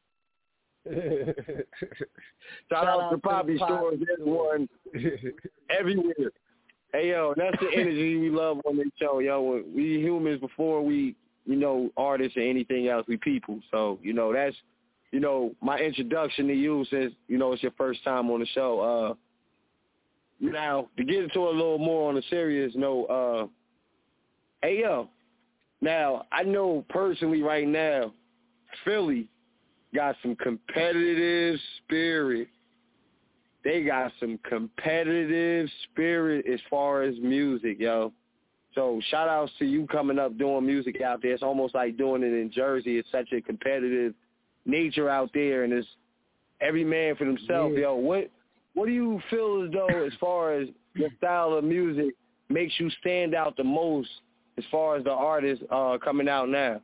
Shout out to the Poppy stores. There's one everywhere. Hey, yo, that's the energy we love on this show, yo. We humans before we, artists or anything else, we people. So, that's, my introduction to you since, it's your first time on the show. Now, to get into a little more on a serious note, hey, yo, now, I know personally right now, Philly got some competitive spirit. They got some competitive spirit as far as music, yo. So shout-outs to you coming up doing music out there. It's almost like doing it in Jersey. It's such a competitive nature out there, and it's every man for themselves, yo. What do you feel as though as far as your style of music makes you stand out the most as far as the artists coming out now?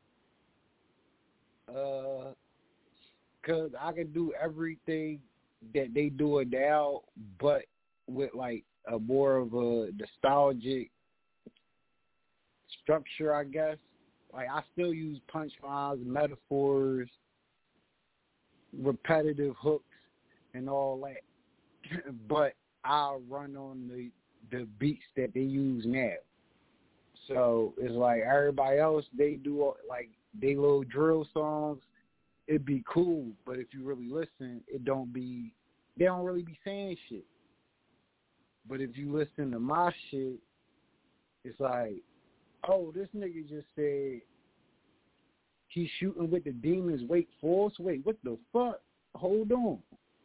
Because I can do everything that they do it now, but with like a more of a nostalgic structure, I guess. Like I still use punchlines, metaphors, repetitive hooks, and all that, but I'll run on the beats that they use now. So it's like everybody else, they do like they little drill songs. It'd be cool, but if you really listen, they don't really be saying shit. But if you listen to my shit, it's like, oh, this nigga just said he's shooting with the demons, Wake Forest. Wait, what the fuck? Hold on.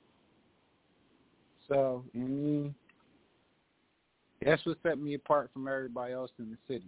So, that's what set me apart from everybody else in the city.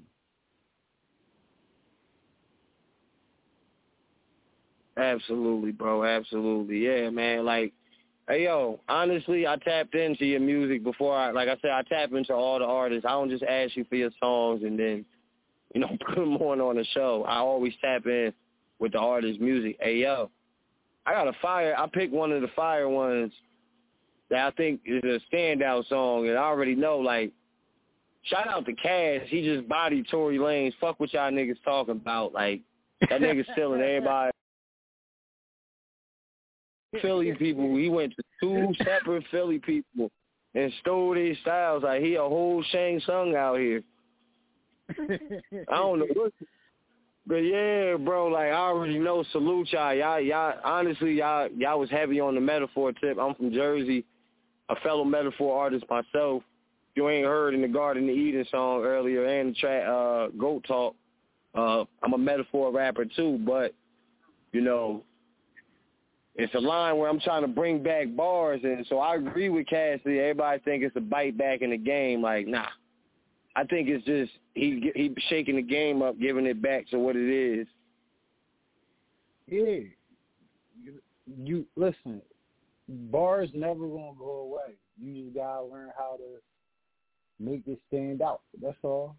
Absolutely, bro. Absolutely. Yeah, man. Like, hey, yo, honestly, I tapped into your music before. I tap into all the artists. I don't just ask you for your songs and then, put them on the show. I always tap in with the artist's music. Hey, yo, I picked one of the fire ones that I think is a standout song, and I already know, like, shout out to Cass. He just bodied Tory Lanez. Fuck what y'all niggas talking about. Like, that nigga's stealing everybody. Philly people. He went to two separate Philly people and stole their styles. Like, he a whole Shang Tsung out here. I don't know what. But, yeah, bro, like, I already know. Salute y'all. Y'all, honestly, y'all was heavy on the metaphor tip. I'm from Jersey, a fellow metaphor artist myself. You ain't heard in the Garden of Eden song earlier and the track Goat Talk. I'm a metaphor rapper too, but, it's a line where I'm trying to bring back bars, and so I agree with Cassidy. Everybody think it's a bite back in the game. Like, nah. I think it's just he shaking the game up, giving it back to what it is. Yeah. You listen, bars never gonna go away. You just gotta learn how to make it stand out. That's all.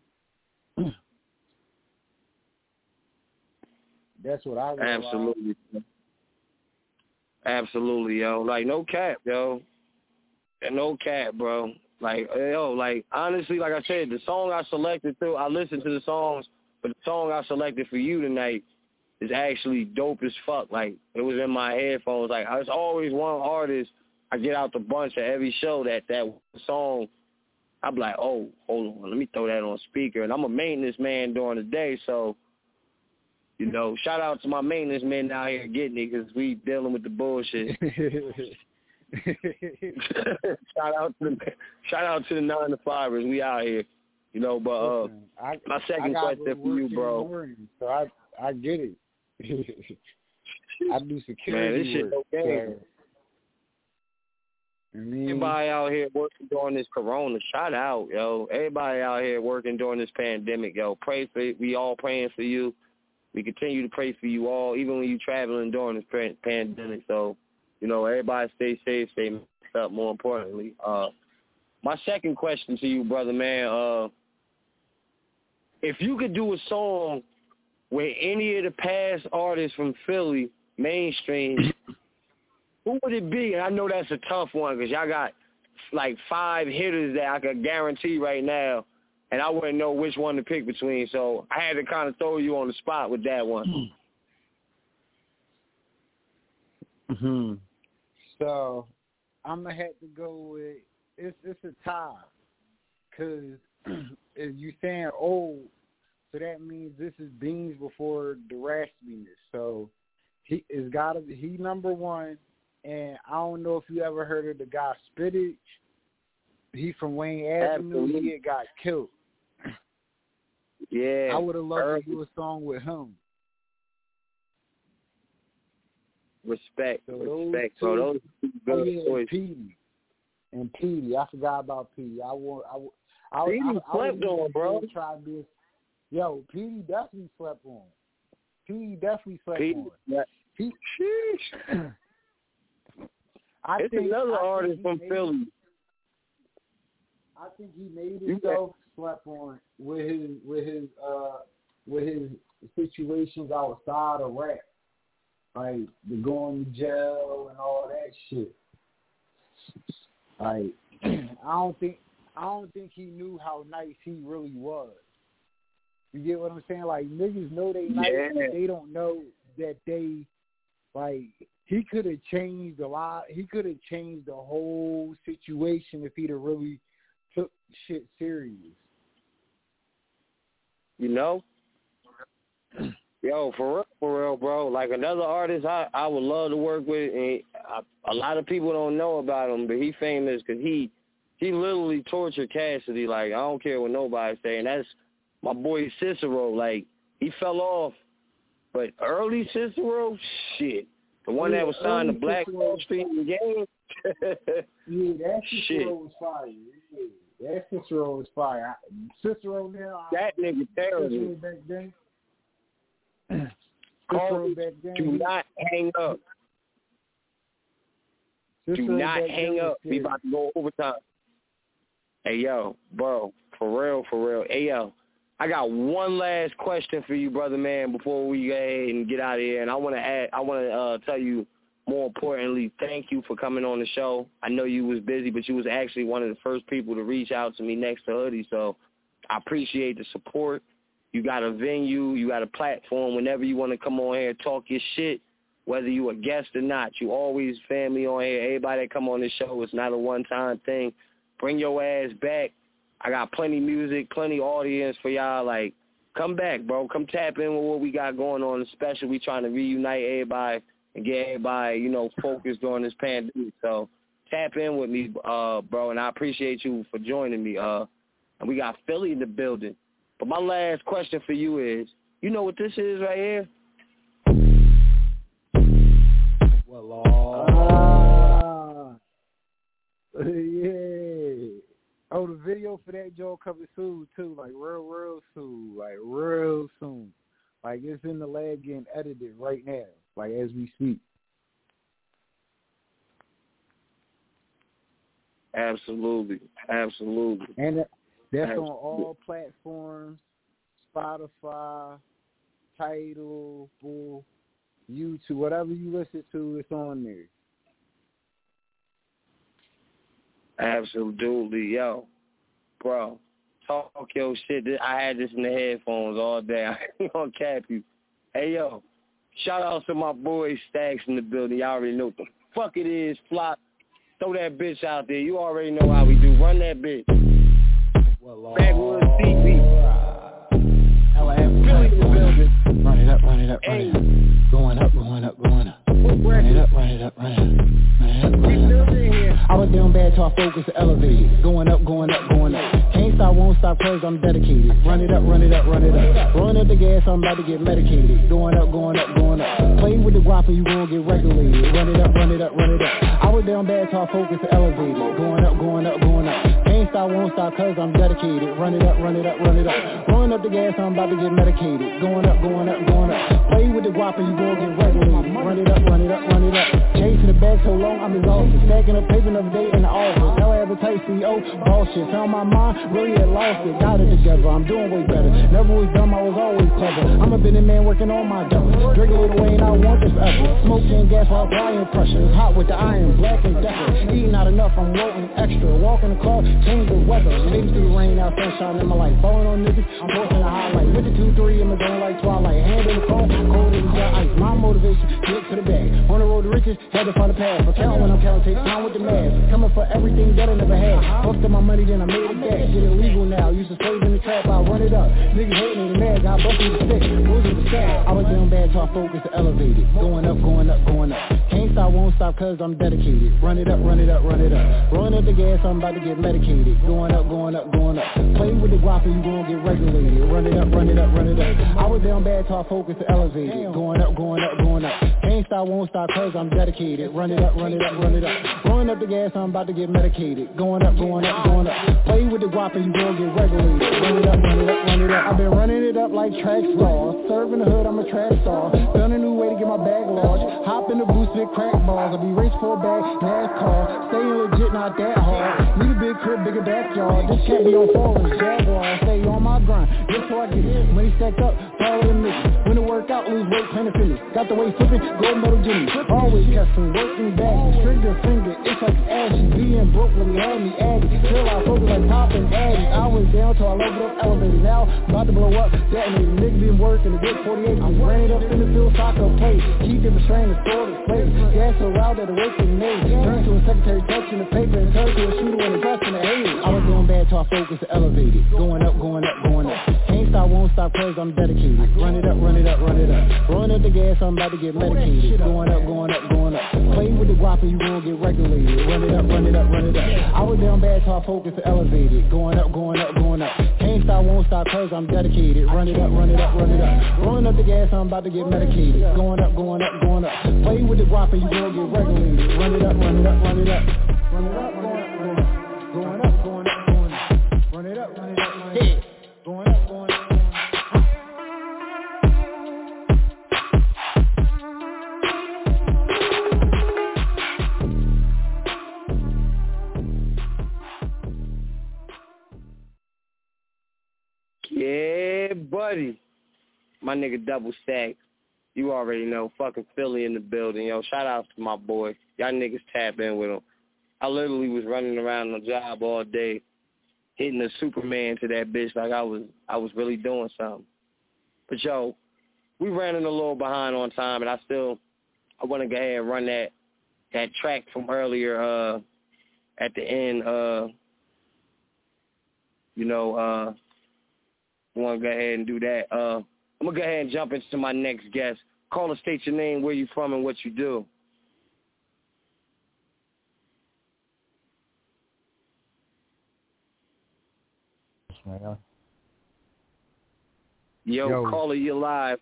That's what I realize. Absolutely. Absolutely, yo. Like, no cap, yo. No cap, bro. Like, yo, like, honestly, like I said, the song I selected, too, I listened to the songs, but the song I selected for you tonight is actually dope as fuck. Like, it was in my headphones. Like, there's always one artist I get out the bunch at every show that song, I'm like, oh, hold on, let me throw that on speaker. And I'm a maintenance man during the day, so, shout out to my maintenance men out here getting it because we dealing with the bullshit. shout out to the 9-to-5ers. We out here, But my second question for you, bro. Morning, so I get it. I do security. Man, this shit work. okay. So, everybody out here working during this corona, shout out, yo. Everybody out here working during this pandemic, yo. We all praying for you. We continue to pray for you all, even when you're traveling during this pandemic. So, everybody stay safe, stay messed up, more importantly. My second question to you, brother, man, if you could do a song with any of the past artists from Philly, mainstream, who would it be? And I know that's a tough one because y'all got like 5 hitters that I could guarantee right now, and I wouldn't know which one to pick between. So I had to kind of throw you on the spot with that one. So I'm going to have to go with, it's a tie. Because if you're saying old, so that means this is Beans before the raspiness. So he number one. And I don't know if you ever heard of the guy Spittage. He from Wayne Avenue. Absolutely. He had got killed. Yeah. I would have loved to do a song with him. Respect, so bro. Those Petey. And Petey. I forgot about Petey. Petey slept on, bro. Yo, Petey definitely slept on. Yeah. It's another artist from Philly. I think he made himself slept on with his situations outside of rap, like the going to jail and all that shit. Like I don't think he knew how nice he really was. You get what I'm saying? Like niggas know they nice, but they don't know that they like. He could have changed a lot. He could have changed the whole situation if he'd have really took shit serious. You know? Yo, for real, bro. Like another artist I would love to work with, and a lot of people don't know about him, but he famous because he literally tortured Cassidy. Like, I don't care what nobody's saying. That's my boy Cicero. Like, he fell off. But early Cicero, shit. The one that was signed to Black Wall Street in the game. Yeah, that Cicero was fire. Yeah, that Cicero was fire. Cicero now. That nigga terrible. Cicero back then. Do not hang up. Do not hang up. We about to go overtime. Hey, yo, bro, for real. Hey, yo, I got one last question for you, brother man, before we go ahead and get out of here. And I want to tell you, more importantly, thank you for coming on the show. I know you was busy, but you was actually one of the first people to reach out to me next to Hoodie. So I appreciate the support. You got a venue, you got a platform. Whenever you want to come on here and talk your shit, whether you a guest or not, you always family on here. Everybody that come on this show, it's not a one-time thing. Bring your ass back. I got plenty music, plenty audience for y'all. Like, come back, bro. Come tap in with what we got going on. Especially we trying to reunite everybody and get everybody, focused during this pandemic. So tap in with me, bro, and I appreciate you for joining me. And we got Philly in the building. But my last question for you is, you know what this is right here? Yeah. Oh, the video for that joke coming soon, too. Like, real soon. Like, real soon. Like, it's in the lab getting edited right now. Like, as we speak. Absolutely. And that's on all platforms, Spotify, Tidal, YouTube, whatever you listen to, it's on there. Absolutely, yo. Bro, talk your shit. I had this in the headphones all day. I ain't gonna cap you. Hey, yo, shout out to my boy Stacks in the building. Y'all already know what the fuck it is. Flop. Throw that bitch out there. You already know how we do. Run that bitch. Backwoods TV. Philly in the building. Run it up. Hey. Going up. Run it up. I was down bad, so I focus elevated. Going up. Can't stop, won't stop, cause I'm dedicated. Run it up. Rolling up the gas, I'm about to get medicated. Going up. Play with the guap and you gon' get regulated. Run it up. I was down bad, so I focus elevated. Going up. Can't stop, won't stop, cause I'm dedicated. Run it up. Rolling up the gas, I'm about to get medicated. Going up. Play with the guap and you gon' get regulated. Run it up. Chasing the bag so long, I'm exhausted. Stacking up paper another day in the office. Hell advertising, CEO, bullshit. Found my mind, really had lost it. Got it together, I'm doing way better. Never was dumb, I was always clever. I'm a business man working on my double. Drinking Lil Wayne, I want this ever. Smoking gas while applying pressure. It's hot with the iron, black and decker. Eating not enough, I'm wanting extra. Walking the car, change the weather. Maybe through the rain, out sunshine in my life. Falling on niggas, I'm forcing a highlight. With the 2-3 in my zone like Twilight. Hand in the phone, cold as the ice. My motivation, get to the bag. On the road to riches, had to find a path. But count when I'm counting, take time with the math. Coming for everything that I never had. Busted my money, then I made it back. Get it legal now, used to slave in the trap, I run it up. Niggas hate me, the mad, got busted the stick. Losing the stack. I was down bad, so I focused to elevate it. Going up, going up, going up. Can't stop, won't stop, cause I'm dedicated. Run it up, run it up, run it up. Rolling up the gas, I'm about to get medicated. Going up, going up, going up. Play with the guap and you gon' get regulated. Run it up, run it up, run it up. I was down bad, so I focused to elevate it. Going up, going up, going up. Can't stop, won't stop, cause I'm dedicated. Run it up, run it up, run it up. Rolling up the gas, I'm about to get medicated. Going up, going up, going up. Play with the guap and you gon' get regulated. Run it up, run it up, run it up. I've been running it up like track stars. Serving the hood, I'm a track star. Found a new way to get my bag large. Hop in the boost, big crack balls. I'll be race for a bag, NASCAR. Staying legit, not that hard. Need a big crib, bigger backyard. This can't be on Forest, Jaguar. Stay on my grind, just so I get it. Money stacked up, follow the mission. When it work out, lose weight, plan to finish. Got the way flipping, gold medal Jimmy. Always custom, working back, trigger finger. It's like ashy, being broke really had me aggy. Till I focus like Pop and Addy. I was down till I leveled up, elevated. Now, about to blow up, detonated. Nigga been working a good 48. I ran it up in the field, soccer play. Keep it restrained and stored it place. Gas so loud that the wake was made. Turn to a secretary, touching the paper, and turn to a shooter when it's touching the hay. I was down bad till I focused to elevate it. Going up, going up, going up. Can't stop, won't stop, cause I'm dedicated. Run it up, run it up, run it up. Rolling up the gas, I'm about to get medicated. Going up, going up, going up. Play with the guap and you gon' get regulated. Run it up, run it up, run it up. I was down bad till I focused to elevate it. Going up, going up, going up. Can't stop, won't stop, cause I'm dedicated. Run it up, run it up, run it up. Rolling up the gas, I'm about to get medicated. Going up, going up, going up. Play with the guap and you gon' get regulated. Run it up, run it up, run it up. Run it up, going up, going up. Going up, going up, going up. Run it up, run it up, run it up. Going up, going up. Yeah, buddy. My nigga Double Stack. You already know. Fucking Philly in the building, yo. Shout out to my boy. Y'all niggas tap in with him. I literally was running around on the job all day, hitting a Superman to that bitch like I was really doing something. But, yo, we ran in a little behind on time, and I want to go ahead and run that track from earlier at the end. I want to go ahead and do that. I'm going to go ahead and jump into my next guest. Call and state your name, where you from, and what you do. Yo, caller, you live.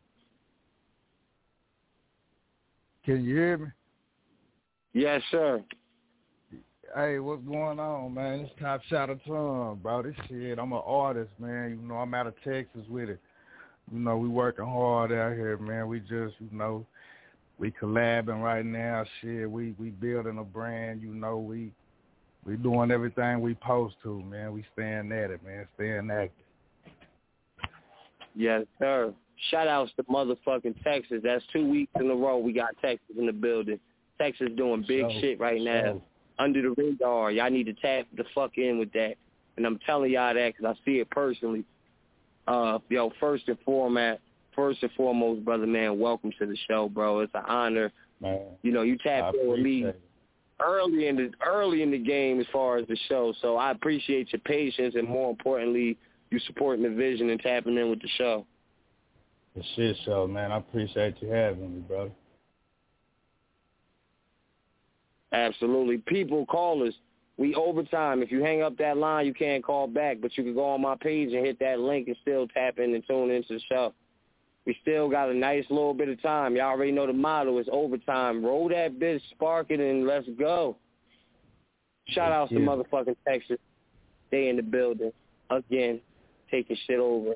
Can you hear me? Yes, sir. Hey, what's going on, man? It's Top Shot of Tom, bro. This shit, I'm an artist, man. You know, I'm out of Texas with it. You know, we working hard out here, man. We just, we collabing right now. Shit, we building a brand. You know, we doing everything we supposed to, man. We staying at it, man. Staying active. Yes, sir. Shout outs to motherfucking Texas. That's 2 weeks in a row we got Texas in the building. Texas doing big shit right now. Under the radar. Y'all need to tap the fuck in with that. And I'm telling y'all that because I see it personally. First and foremost, brother, man, welcome to the show, bro. It's an honor. Man, you tapped in with me early in the game as far as the show. So I appreciate your patience and, more importantly, you supporting the vision and tapping in with the show. The shit show, man. I appreciate you having me, brother. Absolutely. People, callers, we overtime. If you hang up that line, you can't call back, but you can go on my page and hit that link and still tap in and tune into the show. We still got a nice little bit of time. Y'all already know the motto is overtime. Roll that bitch, spark it, and let's go. Shout out to motherfucking Texas. They in the building. Again, taking shit over.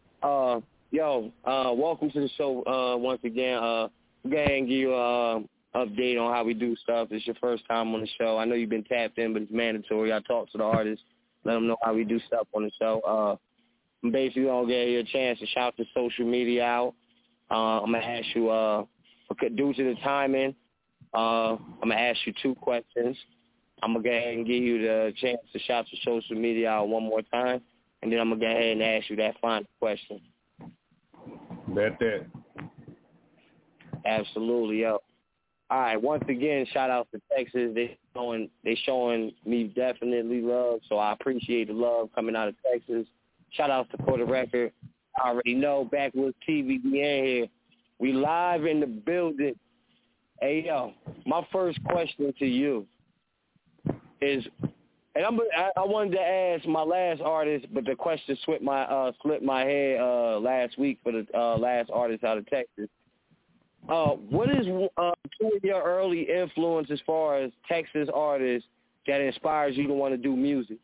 Welcome to the show once again. Go ahead and give you update on how we do stuff. It's your first time on the show. I know you've been tapped in, but it's mandatory. I talk to the artists, let them know how we do stuff on the show. I'm basically going to give you a chance to shout the social media out. I'm going to ask you, due to the timing, I'm going to ask you 2 questions. I'm going to go ahead and give you the chance to shout your social media out one more time, and then I'm going to go ahead and ask you that final question. Bet that. Absolutely, yo. All right, once again, shout out to Texas. They showing me definitely love, so I appreciate the love coming out of Texas. Shout out to For the Record. I already know, Backwoods TV, we in here. We live in the building. Hey, yo, my first question to you is, and I wanted to ask my last artist, but the question slipped my head last week for the last artist out of Texas. What is 2 of your early influence as far as Texas artists that inspires you to want to do music?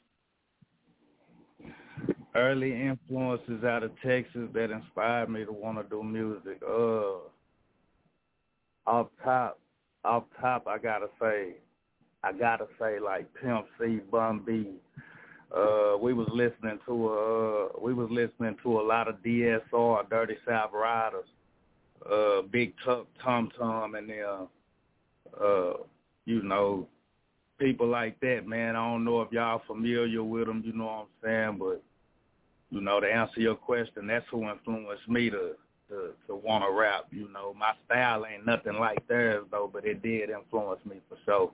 Early influences out of Texas that inspired me to want to do music. Off top, I gotta say like Pimp C, Bun B. We was listening to a lot of DSR, Dirty South Riders, Big Tuck, Tom Tom, and people like that, man. I don't know if y'all familiar with them, you know what I'm saying, but to answer your question, that's who influenced me to want to rap. My style ain't nothing like theirs, though, but it did influence me for sure.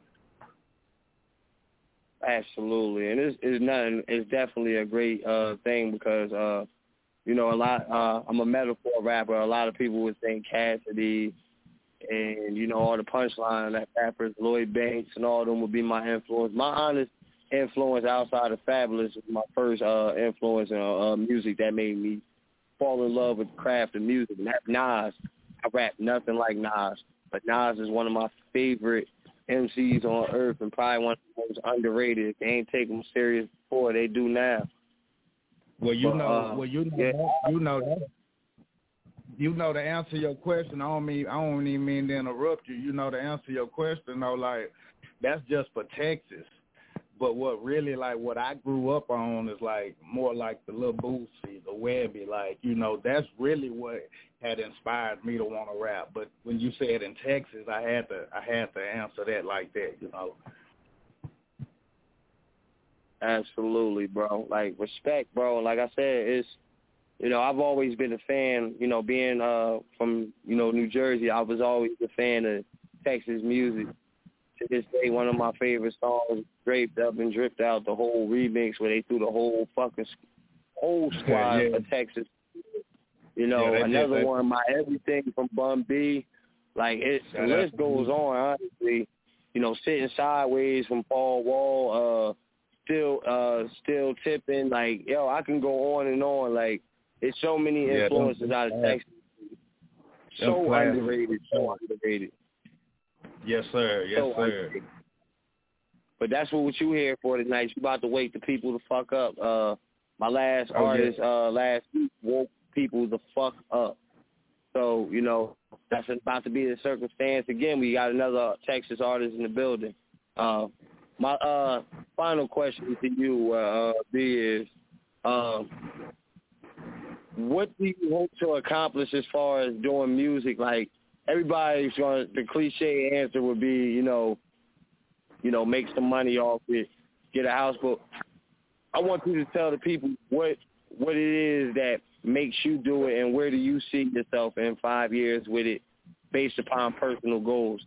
Absolutely, and it's definitely a great thing because, I'm a metaphor rapper. A lot of people would think Cassidy and, all the punchline that rappers, Lloyd Banks and all of them would be my influence. My honest influence outside of Fabulous was my first influence in music that made me fall in love with the craft of music. And that's Nas. I rap nothing like Nas, but Nas is one of my favorite MCs on earth and probably one of the most underrated. If they ain't take them serious before, they do now. To answer your question, I don't even mean to interrupt you. To answer your question, though, like, that's just for Texas. But what really, like, what I grew up on is, like, more like the Lil Boosie, the Webby, like, that's really what had inspired me to want to rap. But when you said in Texas, I had to answer that like that, Absolutely, bro. Like, respect, bro. Like I said, it's, I've always been a fan, being from, New Jersey, I was always a fan of Texas music. To this day, one of my favorite songs, Draped Up and Dripped Out, the whole remix where they threw the whole squad of Texas. Another one, My Everything from Bun B. Like, the list goes on, honestly. Sitting Sideways from Paul Wall, still tipping. Like, yo, I can go on and on. Like, it's so many influences out of Texas. So underrated. Yes, sir. Yes, sir. But that's what you here for tonight. You about to wake the people the fuck up. My last artist last week woke people the fuck up. So, that's about to be the circumstance. Again, we got another Texas artist in the building. My final question to you, B, is what do you hope to accomplish as far as doing music? Like, everybody's the cliche answer would be, make some money off it, get a house. But I want you to tell the people what it is that makes you do it, and where do you see yourself in 5 years with it, based upon personal goals.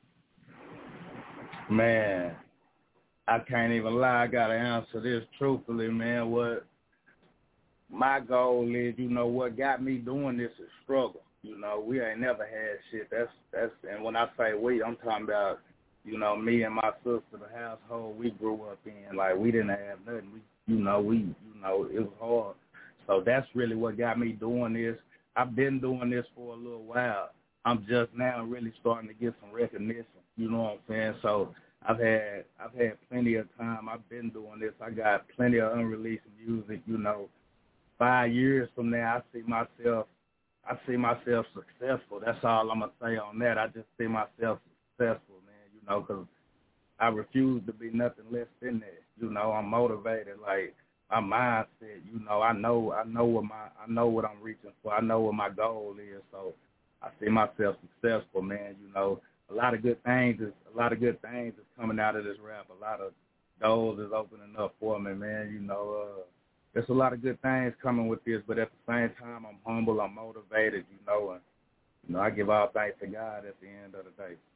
Man, I can't even lie. I gotta answer this truthfully, man. What my goal is, what got me doing this is struggle. We ain't never had shit. That's and when I say we, I'm talking about, me and my sister, the household we grew up in. Like, we didn't have nothing. It was hard. So that's really what got me doing this. I've been doing this for a little while. I'm just now really starting to get some recognition. You know what I'm saying? So I've had plenty of time. I've been doing this. I got plenty of unreleased music. 5 years from now, I see myself successful. That's all I'm gonna say on that. I just see myself successful, man, you know, because I refuse to be nothing less than that. You know, I'm motivated, like my mindset, you know, I know what I'm reaching for. I know what my goal is, so I see myself successful, man. You know, a lot of good things is coming out of this rap. A lot of doors is opening up for me, man. You know, there's a lot of good things coming with this, but at the same time, I'm humble, I'm motivated, you know, and you know, I give all thanks to God at the end of the day.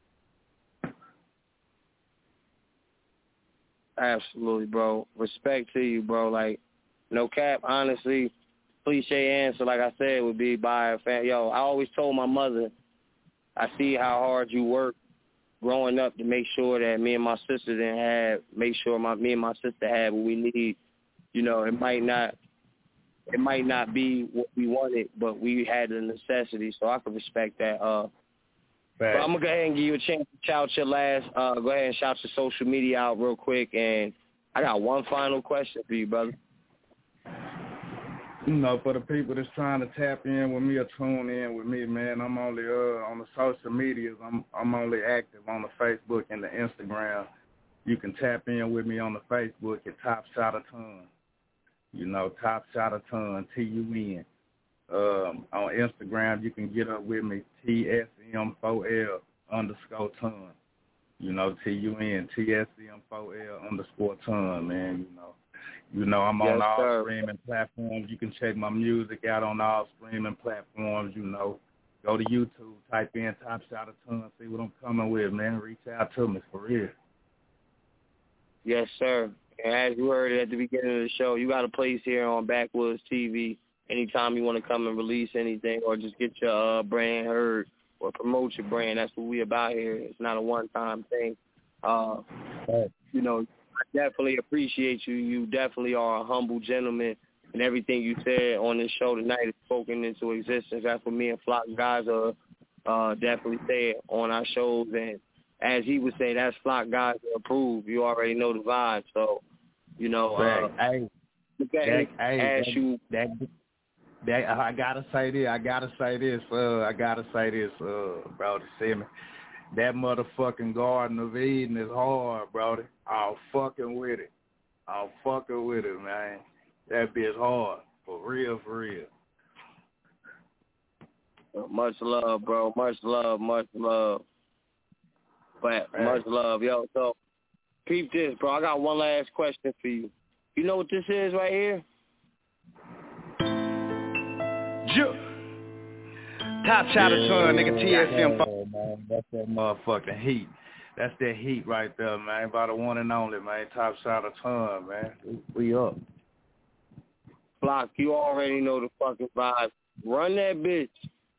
Absolutely, bro. Respect to you, bro. Like, no cap, honestly, cliche answer, like I said, would be by a fan. Yo, I always told my mother, I see how hard you work growing up to make sure that me and my sister me and my sister had what we need. You know, it might not be what we wanted, but we had the necessity, so I could respect that. But I'm going to go ahead and give you a chance to shout your go ahead and shout your social media out real quick, and I got one final question for you, brother. You know, for the people that's trying to tap in with me or tune in with me, man, I'm only on the social medias. I'm only active on the Facebook and the Instagram. You can tap in with me on the Facebook at Top Shot a Ton. You know, Top Shot a Ton, TUN. On Instagram, you can get up with me, TSM4L _ton. You know, TUN, TSM4L _ton, man, You know, I'm on all streaming platforms. You can check my music out on all streaming platforms, you know. Go to YouTube, type in Top Shot a Ton, see what I'm coming with, man. Reach out to me, for real. Yes, sir. And as you heard it at the beginning of the show, you got a place here on Backwoods TV. Anytime you want to come and release anything or just get your brand heard or promote your brand, that's what we about here. It's not a one-time thing. You know, I definitely appreciate you. You definitely are a humble gentleman, and everything you said on this show tonight is spoken into existence. That's what me and Flock guys are definitely saying on our shows. And as he would say, that's Flock guys approved. You already know the vibe. So, you know, I gotta say this, bro. See me. That motherfucking Garden of Eden is hard, brother. I'm fucking with it, man. That bitch hard. For real. Much love, bro. Much love. But much love, yo. So, peep this, bro. I got one last question for you. You know what this is right here? Top Shot a Ton, nigga, TSM. Man, that's that motherfucking heat. That's that heat right there, man. By the one and only, man. Top Shot a Ton, man. We up. Flock, you already know the fucking vibe. Run that bitch.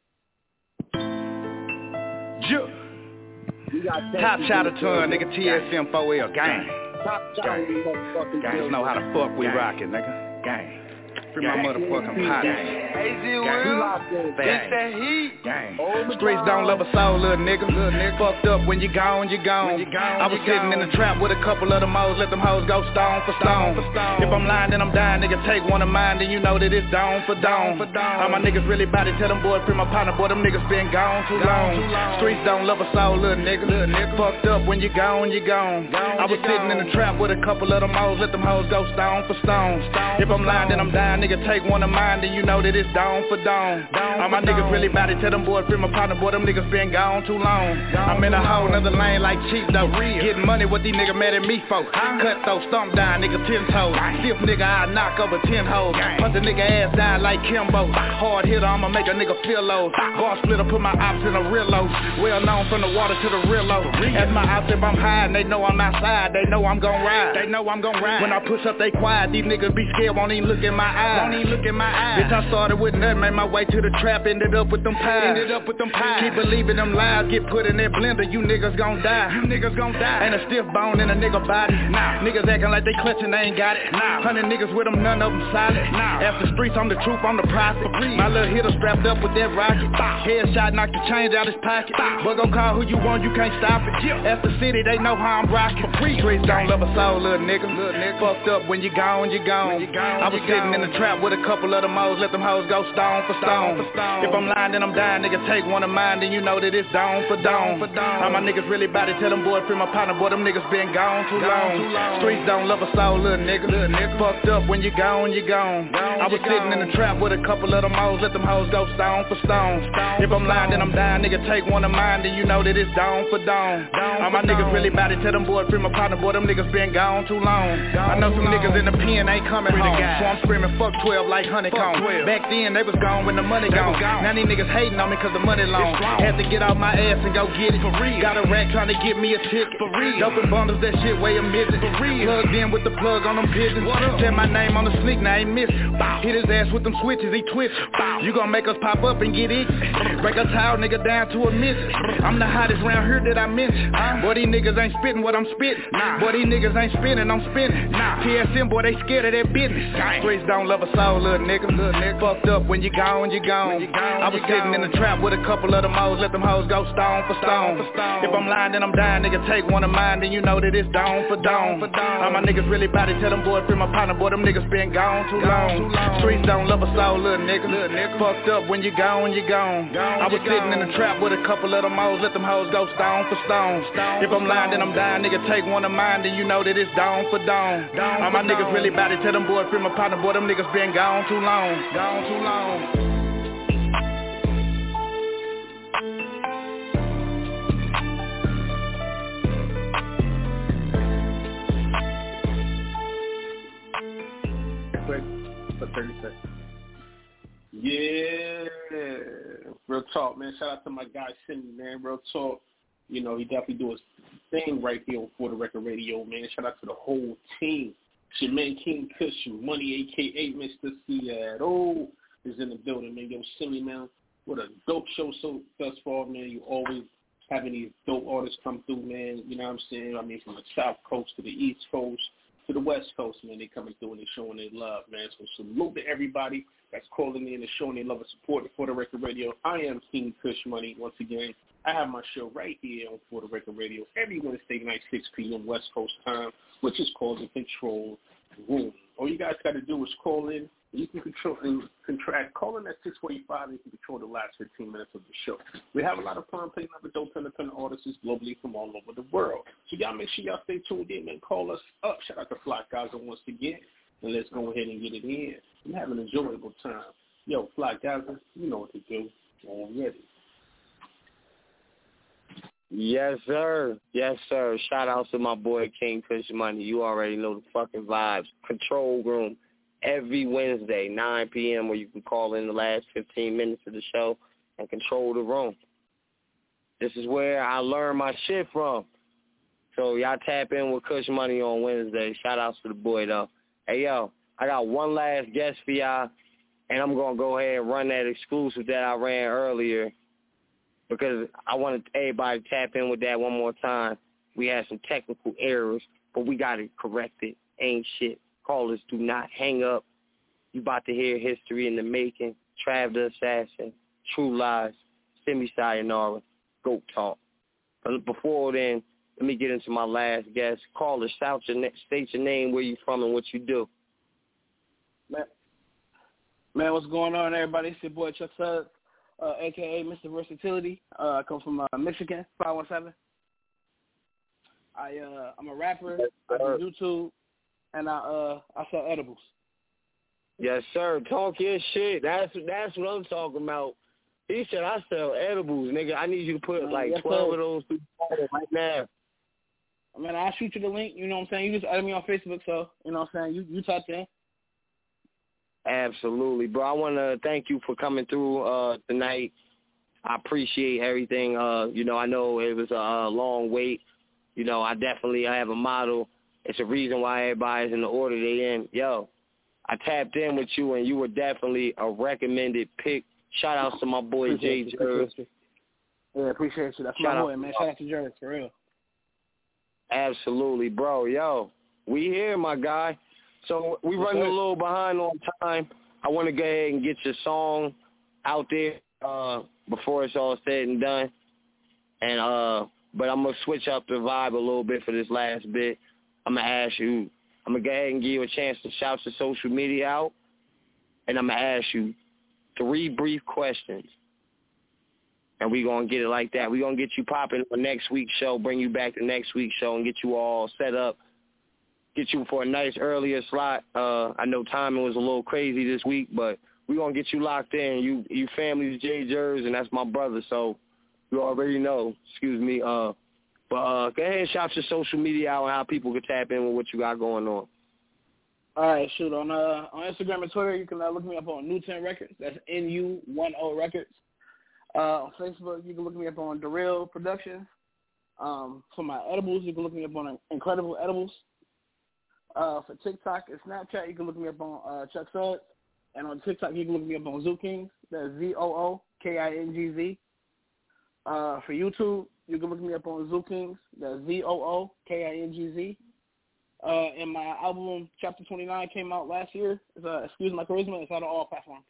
Top Shot a Ton, nigga, TSM 4L, gang. Top Shot, motherfucking gang. Know how the fuck we rockin', nigga. Gang. Free my motherfucking partner. AZ Will, it's that heat. Streets don't love a soul, little nigga. Fucked up when you gone. I was sitting in the trap with a couple of them hoes, let them hoes go stone for stone. If I'm lying, then I'm dying, nigga. Take one of mine, then you know that it's dawn for dawn. All my niggas really bout it, tell them boys, free my partner, boy, them niggas been gone too long. Streets don't love a soul, little nigga. Fucked up when you gone. I was sitting in the trap with a couple of them hoes, let them hoes go stone for stone. If I'm lying, then I'm dying, nigga, take one of mine, then you know that it's dawn for dawn. All my niggas really bout it, tell them boys, free my partner, boy, them niggas been gone too long. I'm in a whole nother lane like cheap though. Getting money, what these niggas mad at me for? Cut those stomp down, nigga, 10 toes. Stiff nigga, I knock over 10 hoes. Punch a nigga ass down like Kimbo. Hard hitter, I'ma make a nigga feel low. Bar splitter, put my ops in a real low. Well known from the water to the real low. As my ops, if I'm high, and they know I'm outside, they know I'm gon' ride. When I push up, they quiet, these niggas be scared, won't even look in my eyes. Bitch, I started with nothing, made my way to the trap, ended up with them pies. Keep believing them lies, get put in that blender, you niggas gon' die. Ain't a stiff bone in a nigga body. Niggas acting like they clutching, they ain't got it. 100 niggas with them, none of them solid. After streets, I'm the truth, I'm the prophet. My little hitter strapped up with that rocket. Headshot, knock the change out his pocket. But gon' call who you want, you can't stop it. After city, they know how I'm rocking. Streets don't love a soul, little nigga. Fucked up when you gone. I was sitting in the trap with a couple of them hoes, let them hoes go stone for stone. If I'm lying, then I'm dying, nigga, take one of mine, then you know that it's dawn for dawn. All my niggas really bout it, tell them boy, free my partner, boy, them niggas been gone too long. Streets don't love us all, little nigga. Fucked up when you gone, you gone. I was sitting in the trap with a couple of them hoes, let them hoes go stone for stone. If I'm lying, then I'm dying, nigga, take one of mine, then you know that it's dawn for dawn. All my niggas really bout it, tell them boy, free my partner, boy, them niggas been gone too long. I know some niggas in the pen ain't coming home, so I'm screaming fuck 12 like honeycomb. Back then they was gone when the money gone. Now these niggas hating on me cause the money long. Had to get out my ass and go get it for real. Got a rack trying to get me a ticket for real. Doping bundles, that shit weigh a midget for real. Plugged in with the plug on them pigeons. Said my name on the sneak, now I ain't miss. Hit his ass with them switches, he twitch. You gon' make us pop up and get it. Break a towel, nigga, down to a miss. I'm the hottest round here that I mentioned. Boy, these niggas ain't spitting what I'm spitting. Boy, these niggas ain't spinning, I'm spinning. TSM, boy, they scared of that business. Streets don't love us all, little nigga. Fucked up when you gone, you gone. I was sitting in the trap with a couple of them hoes, let them hoes go stone for stone. If I'm lying, then I'm dying, nigga, take one of mine, then you know that it's dawn for dawn. All my niggas really bout it, tell them boy, free my partner, boy, them niggas been gone too long. Streets don't love us all, little nigga. Fucked up when you gone, you gone. I was sitting in the trap with a couple of them hoes, let them hoes go stone for stone. If I'm lying, then I'm dying, nigga, take one of mine, then you know that it's dawn for dawn. All my niggas really bout it, tell them boy, free my partner, boy, them niggas been gone too long. Gone too long. For 30 seconds. Yeah. Real talk, man. Shout out to my guy, Cindy, man. Real talk. You know, he definitely do his thing right here on For the Record Radio, man. Shout out to the whole team. It's your man, King Kush, Money, a.k.a. Mr. Seattle, is in the building, man. Yo, Cindy, man. What a dope show so thus far, man. You always having these dope artists come through, man. You know what I'm saying? I mean, from the South Coast to the East Coast to the West Coast, man. They coming through and they showing their love, man. So salute to everybody that's calling in and showing their love and support for the Record Radio. I am King Kush Money. Once again, I have my show right here on For the Record Radio every Wednesday night, 6 p.m. West Coast time, which is called the Control Room. All you guys got to do is call in. You can control and contract. Call in at 6:45 and you can control the last 15 minutes of the show. We have a lot of fun playing up with dope independent artists globally from all over the world. So y'all make sure y'all stay tuned in and call us up. Shout out to Fly Gaza once again. And let's go ahead and get it in. I'm having an enjoyable time. Yo, Fly Gaza, you know what to do. Already. Yes, sir. Yes, sir. Shout out to my boy King Kush Money. You already know the fucking vibes. Control Room every Wednesday, 9 p.m., where you can call in the last 15 minutes of the show and control the room. This is where I learn my shit from. So y'all tap in with Kush Money on Wednesday. Shout outs to the boy, though. Hey, yo, I got one last guest for y'all, and I'm going to go ahead and run that exclusive that I ran earlier because I wanted everybody to tap in with that one more time. We had some technical errors, but we got it corrected. Ain't shit. Callers, do not hang up. You about to hear history in the making. Trav the Assassin, True Lies, Simi Sayonara, Goat Talk. But before then, let me get into my last guest. Callers, state your name, where you from, and what you do. Man, what's going on, everybody? It's your boy Chuck Suggs, a.k.a. Mr. Versatility. I come from Michigan, 517. I'm a rapper. I do YouTube, and I sell edibles. Yes, sir. Talk your shit. That's what I'm talking about. He said, I sell edibles, nigga. I need you to put like 12 of those right now. Man, I'll shoot you the link. You know what I'm saying? You just add me on Facebook, so, you know what I'm saying? You type in. Absolutely, bro. I want to thank you for coming through tonight. I appreciate everything. You know, I know it was a long wait. You know, I have a model. It's a reason why everybody's in the order they in. Yo, I tapped in with you, and you were definitely a recommended pick. Shout out to my boy Jay Jerz. Yeah, appreciate you. That's my boy, man. Shout out to Jerz, for real. Absolutely, bro. Yo, we here, my guy. So we running a little behind on time. I want to go ahead and get your song out there before it's all said and done. And but I'm gonna switch up the vibe a little bit for this last bit. I'm gonna go ahead and give you a chance to shout your social media out, and I'm going to ask you 3 brief questions. And we're going to get it like that. We're going to get you popping for next week's show, bring you back to next week's show, and get you all set up, get you for a nice earlier slot. I know timing was a little crazy this week, but we're going to get you locked in. You family's Jay Jers, and that's my brother, so you already know. Excuse me. But go ahead and shout your social media out and how people can tap in with what you got going on. All right, shoot. On Instagram and Twitter, you can look me up on Newton Records. That's NU10 Records. On Facebook, you can look me up on The Real Productions. For my edibles, you can look me up on Incredible Edibles. For TikTok and Snapchat, you can look me up on Chuck Suds. And on TikTok, you can look me up on Zookings. That's ZOOKINGZ. For YouTube, you can look me up on Zookings. That's ZOOKINGZ. And my album, Chapter 29, came out last year. It's Excuse My Charisma. It's out on all platforms.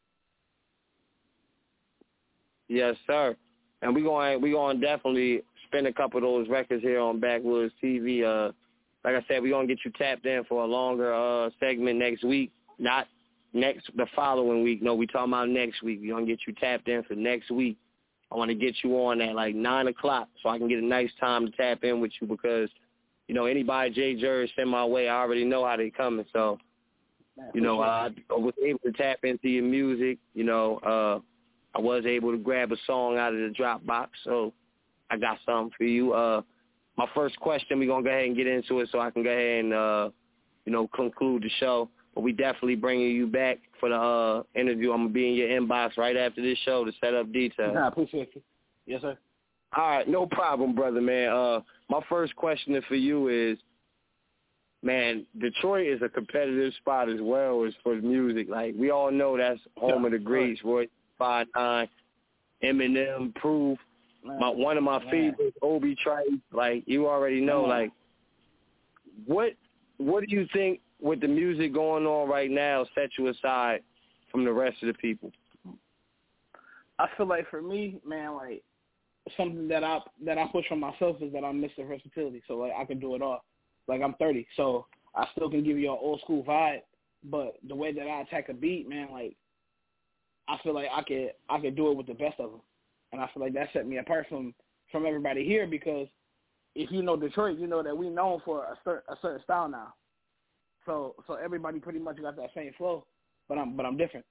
Yes, sir. And we going to definitely spin a couple of those records here on Backwoods TV. Like I said, we're going to get you tapped in for a longer segment next week. Not the following week. No, we talking about next week. We're going to get you tapped in for next week. I want to get you on at like 9 o'clock so I can get a nice time to tap in with you because, you know, anybody Jay Jers send my way, I already know how they coming. So, you know, I was able to tap into your music. You know, I was able to grab a song out of the Dropbox, so I got something for you. My first question, we're going to go ahead and get into it so I can go ahead and, you know, conclude the show. But we definitely bringing you back for the interview. I'm going to be in your inbox right after this show to set up details. I appreciate you. Yes, sir. All right, no problem, brother, man. My first question for you is, man, Detroit is a competitive spot as well as for music. Like, we all know that's home of the greats, Royce 5'9", Eminem, Proof. One of my favorites, Obi Trice. Like, you already know. Like, what do you think with the music going on right now set you aside from the rest of the people? I feel like for me, man, like something that I push on myself is that I'm Mr. Versatility. So like I can do it all. Like I'm 30, so I still can give you an old school vibe, but the way that I attack a beat, man, like I feel like I could do it with the best of them. And I feel like that set me apart from everybody here because if you know Detroit, you know that we known for a certain style now. So everybody pretty much got that same flow, but I'm different.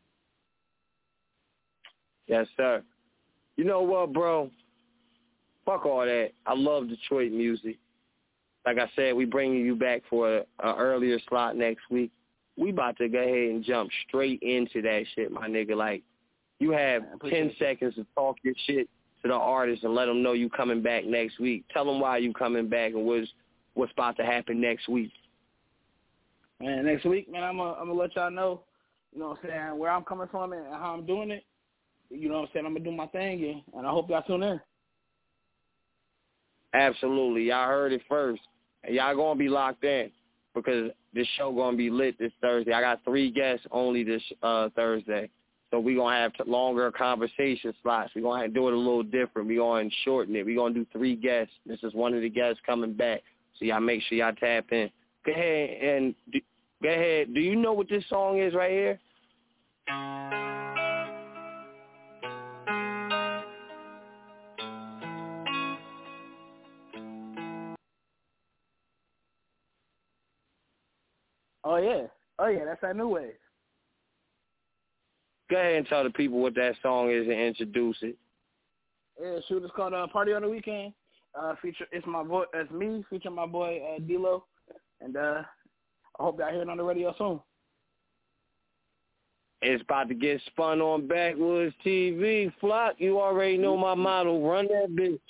Yes, sir. You know what, bro? Fuck all that. I love Detroit music. Like I said, we bringing you back for an earlier slot next week. We about to go ahead and jump straight into that shit, my nigga. Like, you have 10 seconds to talk your shit to the artist and let them know you coming back next week. Tell them why you coming back and what's about to happen next week. Man, next week, man, I'm gonna let y'all know, you know what I'm saying, where I'm coming from and how I'm doing it. You know what I'm saying? I'm going to do my thing, and I hope y'all tune in. Absolutely. Y'all heard it first. And y'all going to be locked in because this show going to be lit this Thursday. I got 3 guests only this Thursday. So we're going to have longer conversation slots. We're going to do it a little different. We're going to shorten it. We're going to do 3 guests. This is one of the guests coming back. So y'all make sure y'all tap in. Go ahead. Do you know what this song is right here? Oh yeah, that's that new wave. Go ahead and tell the people what that song is and introduce it. Yeah, shoot, it's called Party on the Weekend. It's me featuring my boy D-Lo, and I hope y'all hear it on the radio soon. It's about to get spun on Backwoods TV. Flock, you already know my motto. Run that bitch.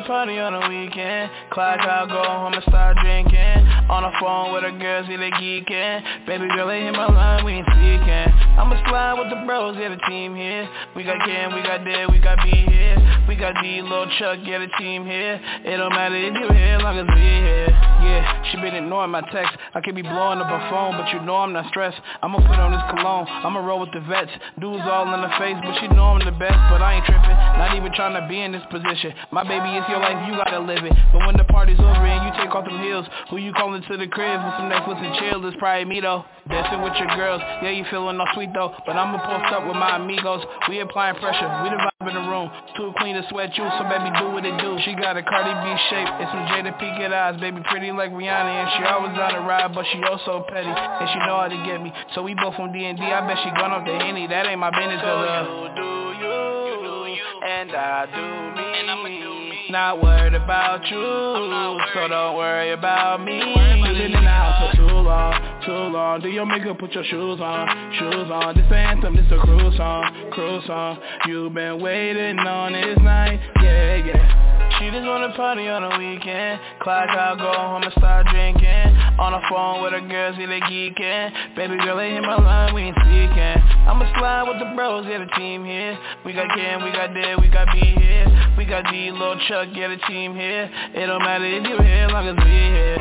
party on the weekend. Clock out, go home and start drinking. On the phone with a girl, see they geeking. Baby girl, they hit my line, we ain't speaking. I'ma slide with the bros, yeah, the team here. We got Cam, we got Dad, we got B here. We got D, Lil Chuck, yeah, the team here. It don't matter if you here, as long as we here. Yeah, she been ignoring my text. I could be blowing up her phone, but you know I'm not stressed. I'ma put on this cologne, I'ma roll with the vets. Dudes all in the face, but she know I'm the best. But I ain't tripping, not even trying to be in this position. My baby, it's your life, you gotta live it. But when the party's over and you take off them heels, who you calling to the crib with some Netflix and chill? It's probably me though. Dancing with your girls, yeah, you feeling all sweet though. But I'ma post up with my amigos. We applying pressure, we the vibe in the room. Too clean to sweat you, so baby do what it do. She got a Cardi B shape and some Jada Pinkett eyes. Baby pretty like Rihanna and she always on the ride, but she also petty and she know how to get me. So we both from D&D, I bet she gone off the Henny. That ain't my business, so you do you, and I do me. And I'ma do me. Not worried about you, so don't worry about me. You've been in the house for too long. Do your makeup, put your shoes on. This anthem, this a cruise song. You've been waiting on this night, yeah. She just wanna party on the weekend. Clock out, go home and start drinking. On the phone with her girls, yeah, they geeking. Baby girl, they hit my line, we ain't speaking. I'ma slide with the bros, yeah, the team here. We got Cam, we got Dad, we got B here. We got D, Lil Chuck, yeah, the team here. It don't matter if you here, as long as we here.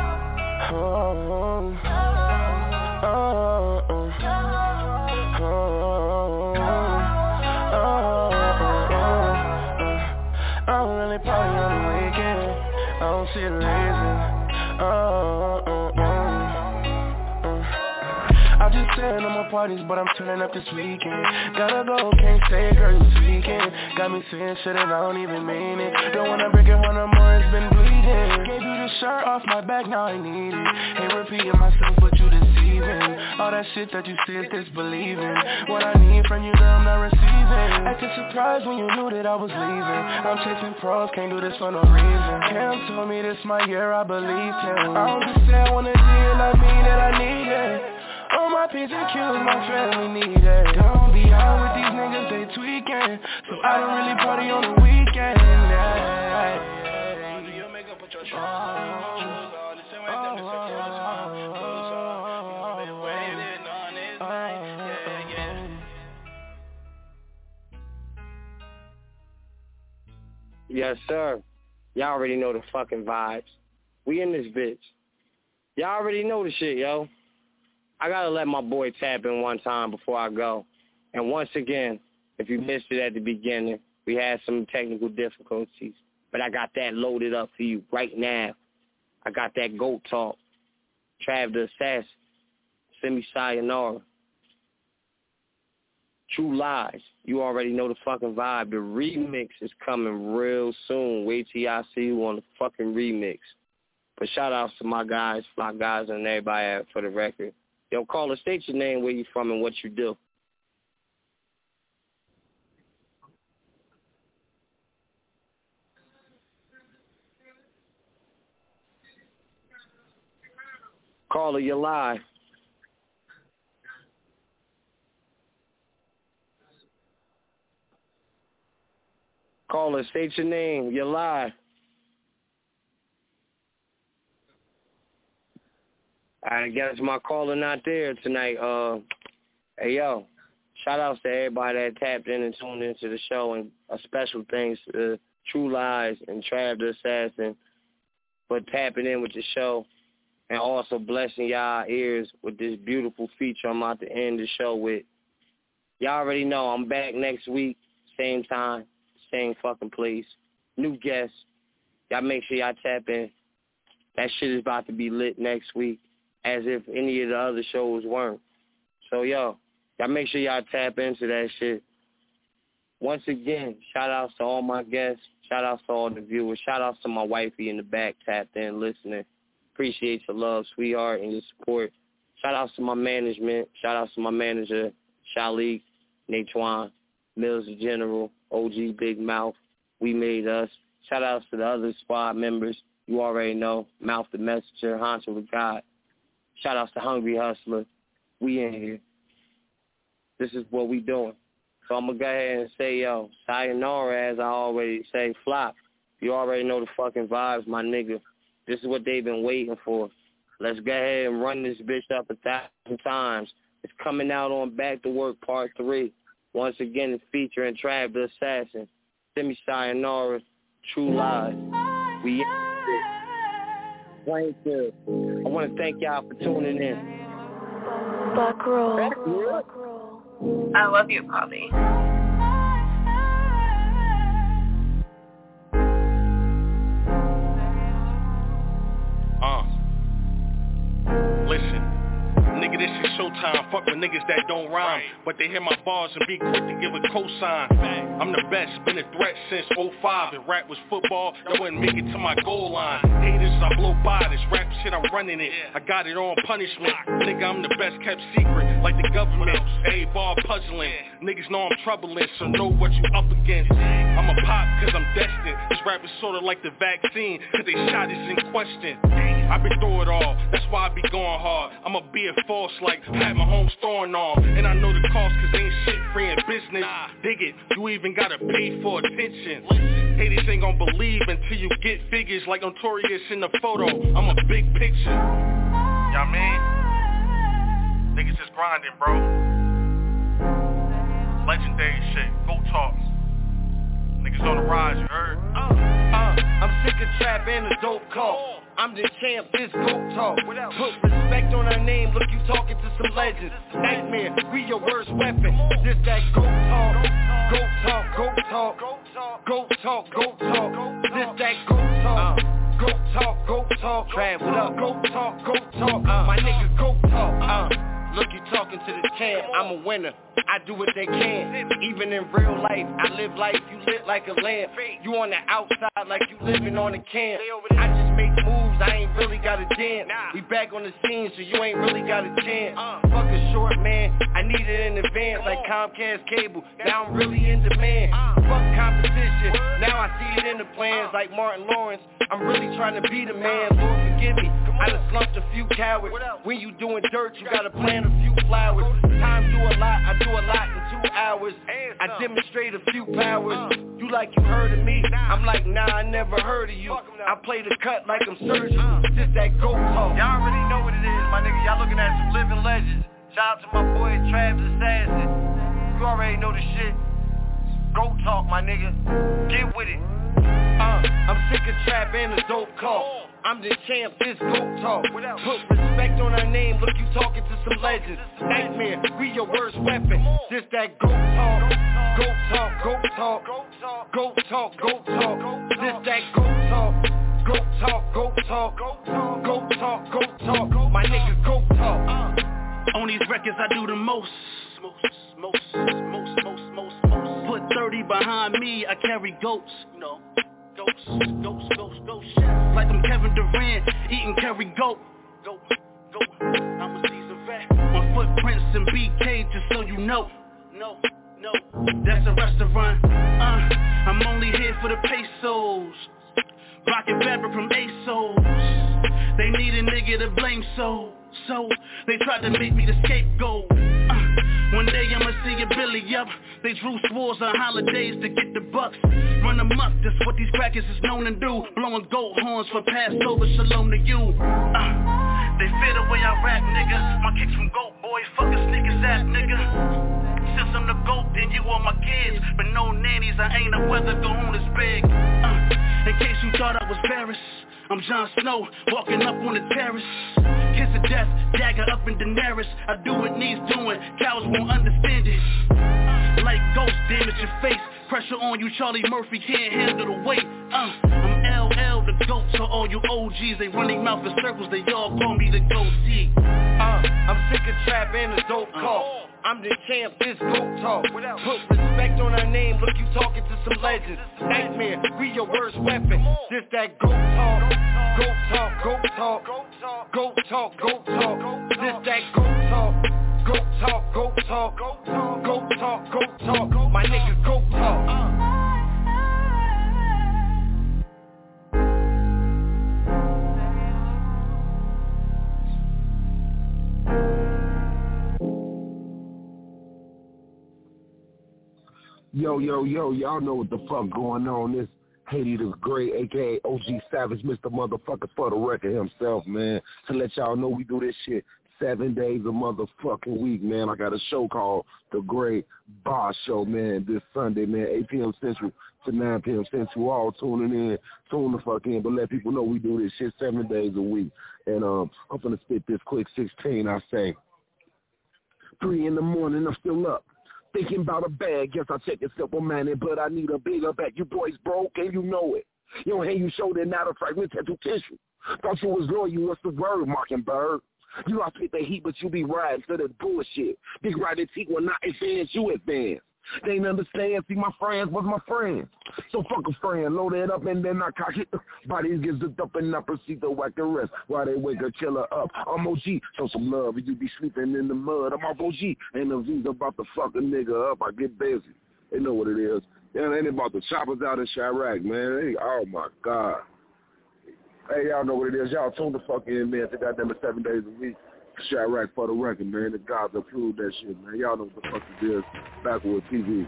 I don't really party on the weekend. I don't see the reason. I just said no more parties, but I'm turning up this weekend. Gotta go, can't stay, girl, this weekend. Got me saying shit and I don't even mean it. Don't wanna break it one no more, it's been bleeding. Gave you the shirt off my back, now I need it. Ain't repeating myself, but you deceiving. All that shit that you said, disbelieving. What I need from you, girl, I'm not receiving. Acting surprised when you knew that I was leaving. I'm chasing pros, can't do this for no reason. Cam told me this my year, I believed him. I don't just say I wanna deal, I mean that I need it. All my P's and Q's, my family need it. Don't be out with these niggas, they tweaking. So I don't really party on the weekend. Do your makeup, put your shoes on. This ain't right, this a cruise song. You've been waiting on this night, yeah. Yes, sir. Y'all already know the fucking vibes. We in this bitch. Y'all already know the shit, yo. I gotta let my boy tap in one time before I go. And once again, if you missed it at the beginning, we had some technical difficulties. But I got that loaded up for you right now. I got that GOAT talk. Trav the Assassin. Send me sayonara. True Lies. You already know the fucking vibe. The remix is coming real soon. Wait till y'all see you on the fucking remix. But shout outs to my guys, Fly Guys, and everybody for the record. Yo, caller, state your name, where you from, and what you do. Caller, you're live. Caller, state your name. You're live. I guess my caller not there tonight. Hey, yo, shout outs to everybody that tapped in and tuned into the show, and a special thanks to True Lies and Trav the Assassin for tapping in with the show and also blessing y'all ears with this beautiful feature I'm about to end the show with. Y'all already know I'm back next week, same time, same fucking place. New guests. Y'all make sure y'all tap in. That shit is about to be lit next week, as if any of the other shows weren't. So, yo, y'all make sure y'all tap into that shit. Once again, shout-outs to all my guests. Shout-outs to all the viewers. Shout-outs to my wifey in the back tapped in listening. Appreciate your love, sweetheart, and your support. Shout-outs to my management. Shout-outs to my manager, Shalik, Natewan, Mills the General, OG Big Mouth, We Made Us. Shout-outs to the other squad members. You already know, Mouth the Messenger, Hansel the God. Shout-outs to Hungry Hustler. We in here. This is what we doing. So I'm going to go ahead and say, yo, sayonara, as I already say, flop. You already know the fucking vibes, my nigga. This is what they've been waiting for. Let's go ahead and run this bitch up 1,000 times. It's coming out on Back to Work Part 3. Once again, it's featuring Trav the Assassin, Semi Sayonara, True Lies. We Thank you. I want to thank y'all for tuning in. Back row. I love you, Poppy. Listen, nigga, this is showtime. Fuck with niggas that don't rhyme, but they hear my bars and be quick to give a cosign. I'm the best, been a threat since 05. If rap was football, I wouldn't make it to my goal line. Haters, I blow by this rap shit, I'm running it. I got it on punishment. Nigga, I'm the best kept secret, like the government. Every bar puzzling. Niggas know I'm troubling, so know what you up against. I'm a pop cause I'm destined. This rap is sorta like the vaccine, cause they shot is in question. I've been through it all, that's why I be going hard. I'ma be a force like had my home storing on. And I know the cost cause ain't shit free in business. Dig it, you even gotta pay for attention. Haters ain't gon' believe until you get figures like Notorious in the photo. I'm a big picture. Y'all mean? Niggas just grinding, bro. Legendary shit, go talk. Niggas on the rise, you heard? I'm sick of trap and the dope call. I'm the champ, this GOAT talk. Put respect on our name, look you talking to some legends. Nightmare, we your worst weapon. This that GOAT talk. GOAT talk, GOAT talk. GOAT talk, GOAT talk. This that GOAT talk. GOAT talk, GOAT talk. Trav, what up? GOAT talk, GOAT talk. My nigga GOAT talk. Look, you talking to the champ, I'm a winner. I do what they can, even in real life. I live life, you lit like a lamp. You on the outside like you living on a camp. I just make moves, I ain't really got a dance. We back on the scene, so you ain't really got a chance. Fuck a short man, I need it in advance like Comcast cable. Now I'm really in demand. Fuck competition, now I see it in the plans like Martin Lawrence. I'm really trying to be the man, Lord forgive me. I done slumped a few cowards. When you doing dirt, you gotta plant a few flowers. Time do a lot, I do a lot in 2 hours. I demonstrate a few powers. You like you heard of me, I'm like nah, I never heard of you. I play the cut like I'm surgical. Just that GOAT talk. Y'all already know what it is, my nigga. Y'all looking at some living legends. Shout out to my boy Trav the Assassin. You already know the shit. GOAT talk, my nigga. Get with it. I'm sick of trap and the dope call. I'm the champ, this GOAT talk. Put respect on our name, look you talking to some legends. Nightmare, we your worst weapon. This that GOAT talk. GOAT talk, GOAT talk. GOAT talk, GOAT talk. This that GOAT talk. GOAT talk, GOAT talk. GOAT talk, GOAT talk. My nigga GOAT talk. On these records I do the most. Put 30 behind me, I carry goats. No. Ghosts. Like I'm Kevin Durant, eating curry goat. I'm a seasoned vet. My footprints in BK, just so you know. No, that's a restaurant. I'm only here for the pesos. Rockin' fabric from ASOS. They need a nigga to blame, so they tried to make me the scapegoat. One day I'ma see a Billy up. They drew swords on holidays to get the bucks. Run amok, that's what these crackers is known to do. Blowing goat horns for Passover, shalom to you. They fear the way I rap, nigga. My kicks from goat boy, fuck a sneakers app, nigga. Since I'm the goat, then you are my kids. But no nannies, I ain't a weather goon as big. In case you thought I was Varys, I'm Jon Snow, walking up on the terrace. Kiss of death, dagger up in Daenerys. I do what needs doing, cowards won't understand it. Like ghosts, damage your face. Pressure on you, Charlie Murphy can't handle the weight. I'm LL the GOAT, so all you OGs, they running mouth in circles, they all call me the goatee. I'm sick of trap and the dope call. I'm the champ, this GOAT talk. Put respect on our name, look you talking to some legends. Nightmare, we your worst weapon. This that GOAT talk. GOAT talk, GOAT talk. GOAT talk, GOAT talk. This that GOAT talk. GOAT talk, GOAT talk. GOAT talk, GOAT talk. My nigga GOAT talk. Yo, y'all know what the fuck going on. This Haiti the Great, a.k.a. OG Savage, Mr. Motherfucker for the record himself, man. To let y'all know we do this shit 7 days a motherfucking week, man. I got a show called The Great Boss Show, man, this Sunday, man, 8 p.m. Central to 9 p.m. Central. All tuning in, tune the fuck in, but let people know we do this shit 7 days a week. And I'm going to spit this quick 16, I say. 3 in the morning, I'm still up. Thinking about a bag, guess I check it simple money, but I need a bigger bag. You boys broke and you know it. You don't hang you shoulder, not a fragmented tissue. Thought you was loyal, what's the word, Mockingbird? You know I spit the heat, but you be riding to the bullshit. Big riding teeth will not advance, you advance. They ain't understand, see my friends was my friends. So fuck a friend, load it up and then I cock it. Bodies get zipped up and I proceed to whack the rest. While they wake a killer up, I'm OG, show some love and you be sleeping in the mud. I'm off OG, and the V's about to fuck a nigga up, I get busy. They know what it is. Yeah, they ain't about the choppers out in Chirac, man. Oh my God. Hey, y'all know what it is. Y'all tune the fuck in, man. They goddamn it 7 days a week. Chirac for the record, man. The gods approve that shit, man. Y'all know what the fuck it is. Backwood TV.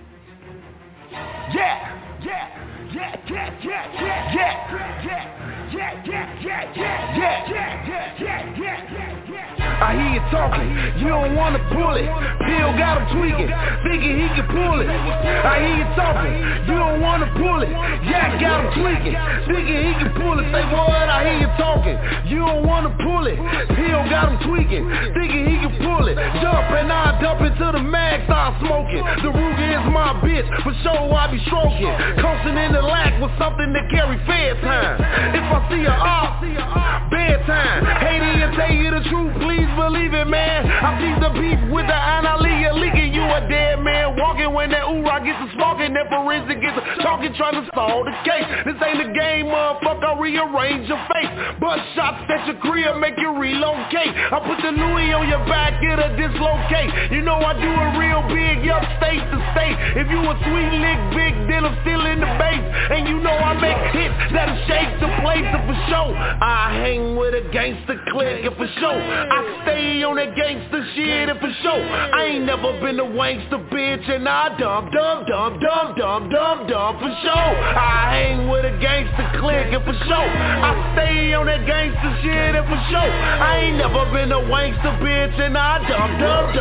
I hear you talking, you don't wanna pull it. Bill got him tweaking, thinking he can pull it. I hear you talking, you don't wanna pull it. Yak got him tweaking, thinking he can pull it. Say what? I hear you talking, you don't wanna pull it. Bill got him tweaking, thinking he can pull it. Jump and I dump into the mag, start smoking. The Ruger is my bitch, for sure I be stroking. Coasting in the lack with something to carry fair time. If I see a op, bedtime. Haiti and tell you the truth, please believe it, man. I see the beef with the Analia leaking. You a dead man walking when that oorah gets to smoking. That forensic gets to talking, trying to solve the case. This ain't a game, motherfucker, rearrange your face. But shots at your crib make you relocate. I put the Louis on your back, it'll dislocate. You know I do it real big, up state to state. If you a sweet lick big, then I'm still in the base. And you know I make hits that'll shake the place, and for sure I hang with a gangster clique, and for sure I stay on that gangster shit, and for sure I ain't never been a wankster bitch, and I dump for sure. I hang with a gangster clique, and for sure I stay on that gangster shit, and for sure I ain't never been a wankster bitch, and I dump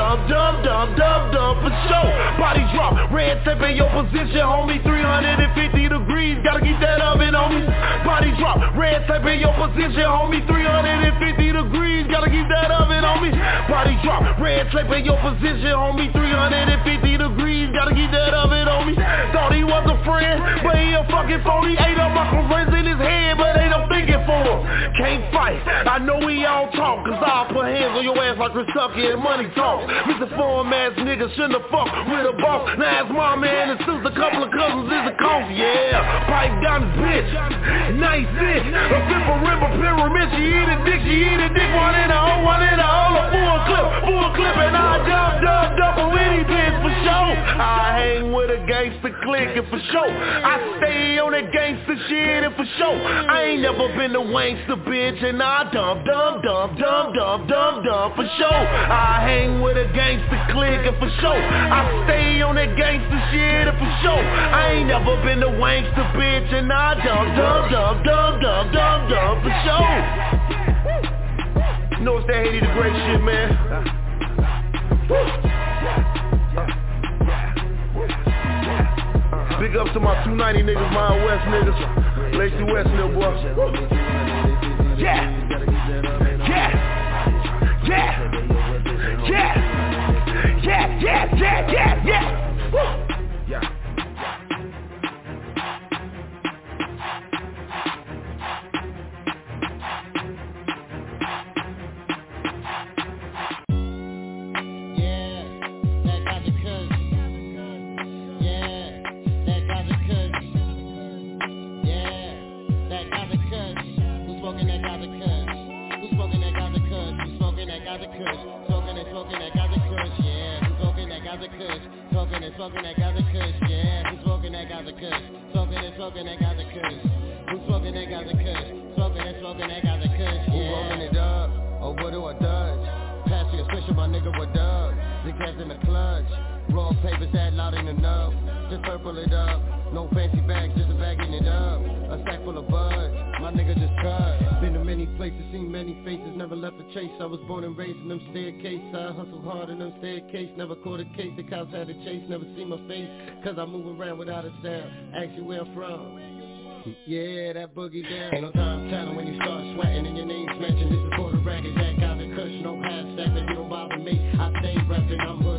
for sure. Body drop, red tape in your position, homie. 350 degrees, gotta keep that oven on me. Body drop, red tape in your position, homie. 350 degrees, gotta keep that oven on me. Body drop, red tape in your position, homie. 350 degrees, gotta keep that oven on me. Thought he was a friend, but he a fucking phony. Ate up my friends in his head, but ain't no thinking for him. Can't fight, I know we all talk, cause I'll put hands on your ass like Kentucky and money talk. Mr. Form ass nigga shouldn't have fucked with a boss. Now it's my man and sister, couple of cousins is a coffee, yeah. Pipe down the bitch, nice bitch. A fifth for river pyramid, she eat a dick, one in a hole, a full clip, and I dump with any bitch for sure. I hang with a gangster clique, and for sure I stay on that gangster shit, and for sure I ain't never been a wankster bitch, and I dump for sure. I hang with a gangster clique, and for sure I stay on that gangster shit, and for sure I ain't never been a wankster bitch, and I dump for sure. You know it's that Haiti the Great shit, man. Big up to my 290 niggas, my West niggas, Lacey West, little boy. Yeah. Woo. Smoking that Gaza Kush, yeah. Who's smoking that Gaza Kush? Smoking that Gaza Kush. Who's smoking that Gaza Kush? Smoking that Gaza Kush, yeah. Who rolling it up? Oh, what do I dodge? Pass me a special, my nigga, what up? The gas in the clutch. Raw papers that loud ain't enough. Just purple it up. No fancy bags, just a bagging it up. A sack full of bud, my nigga just cut. Been to many places, seen many faces, never left a chase. I was born and raised in them staircases. I hustled hard in them staircases, never caught a case. The cops had to chase, never see my face, cause I move around without a sound. Ask you where I'm from. Yeah, that boogie down. Ain't no time telling when you start sweating and your name's mentioned. This is for the record, Jack out the cush, no half stepping. You don't bother me, I stay reppin', I'm hood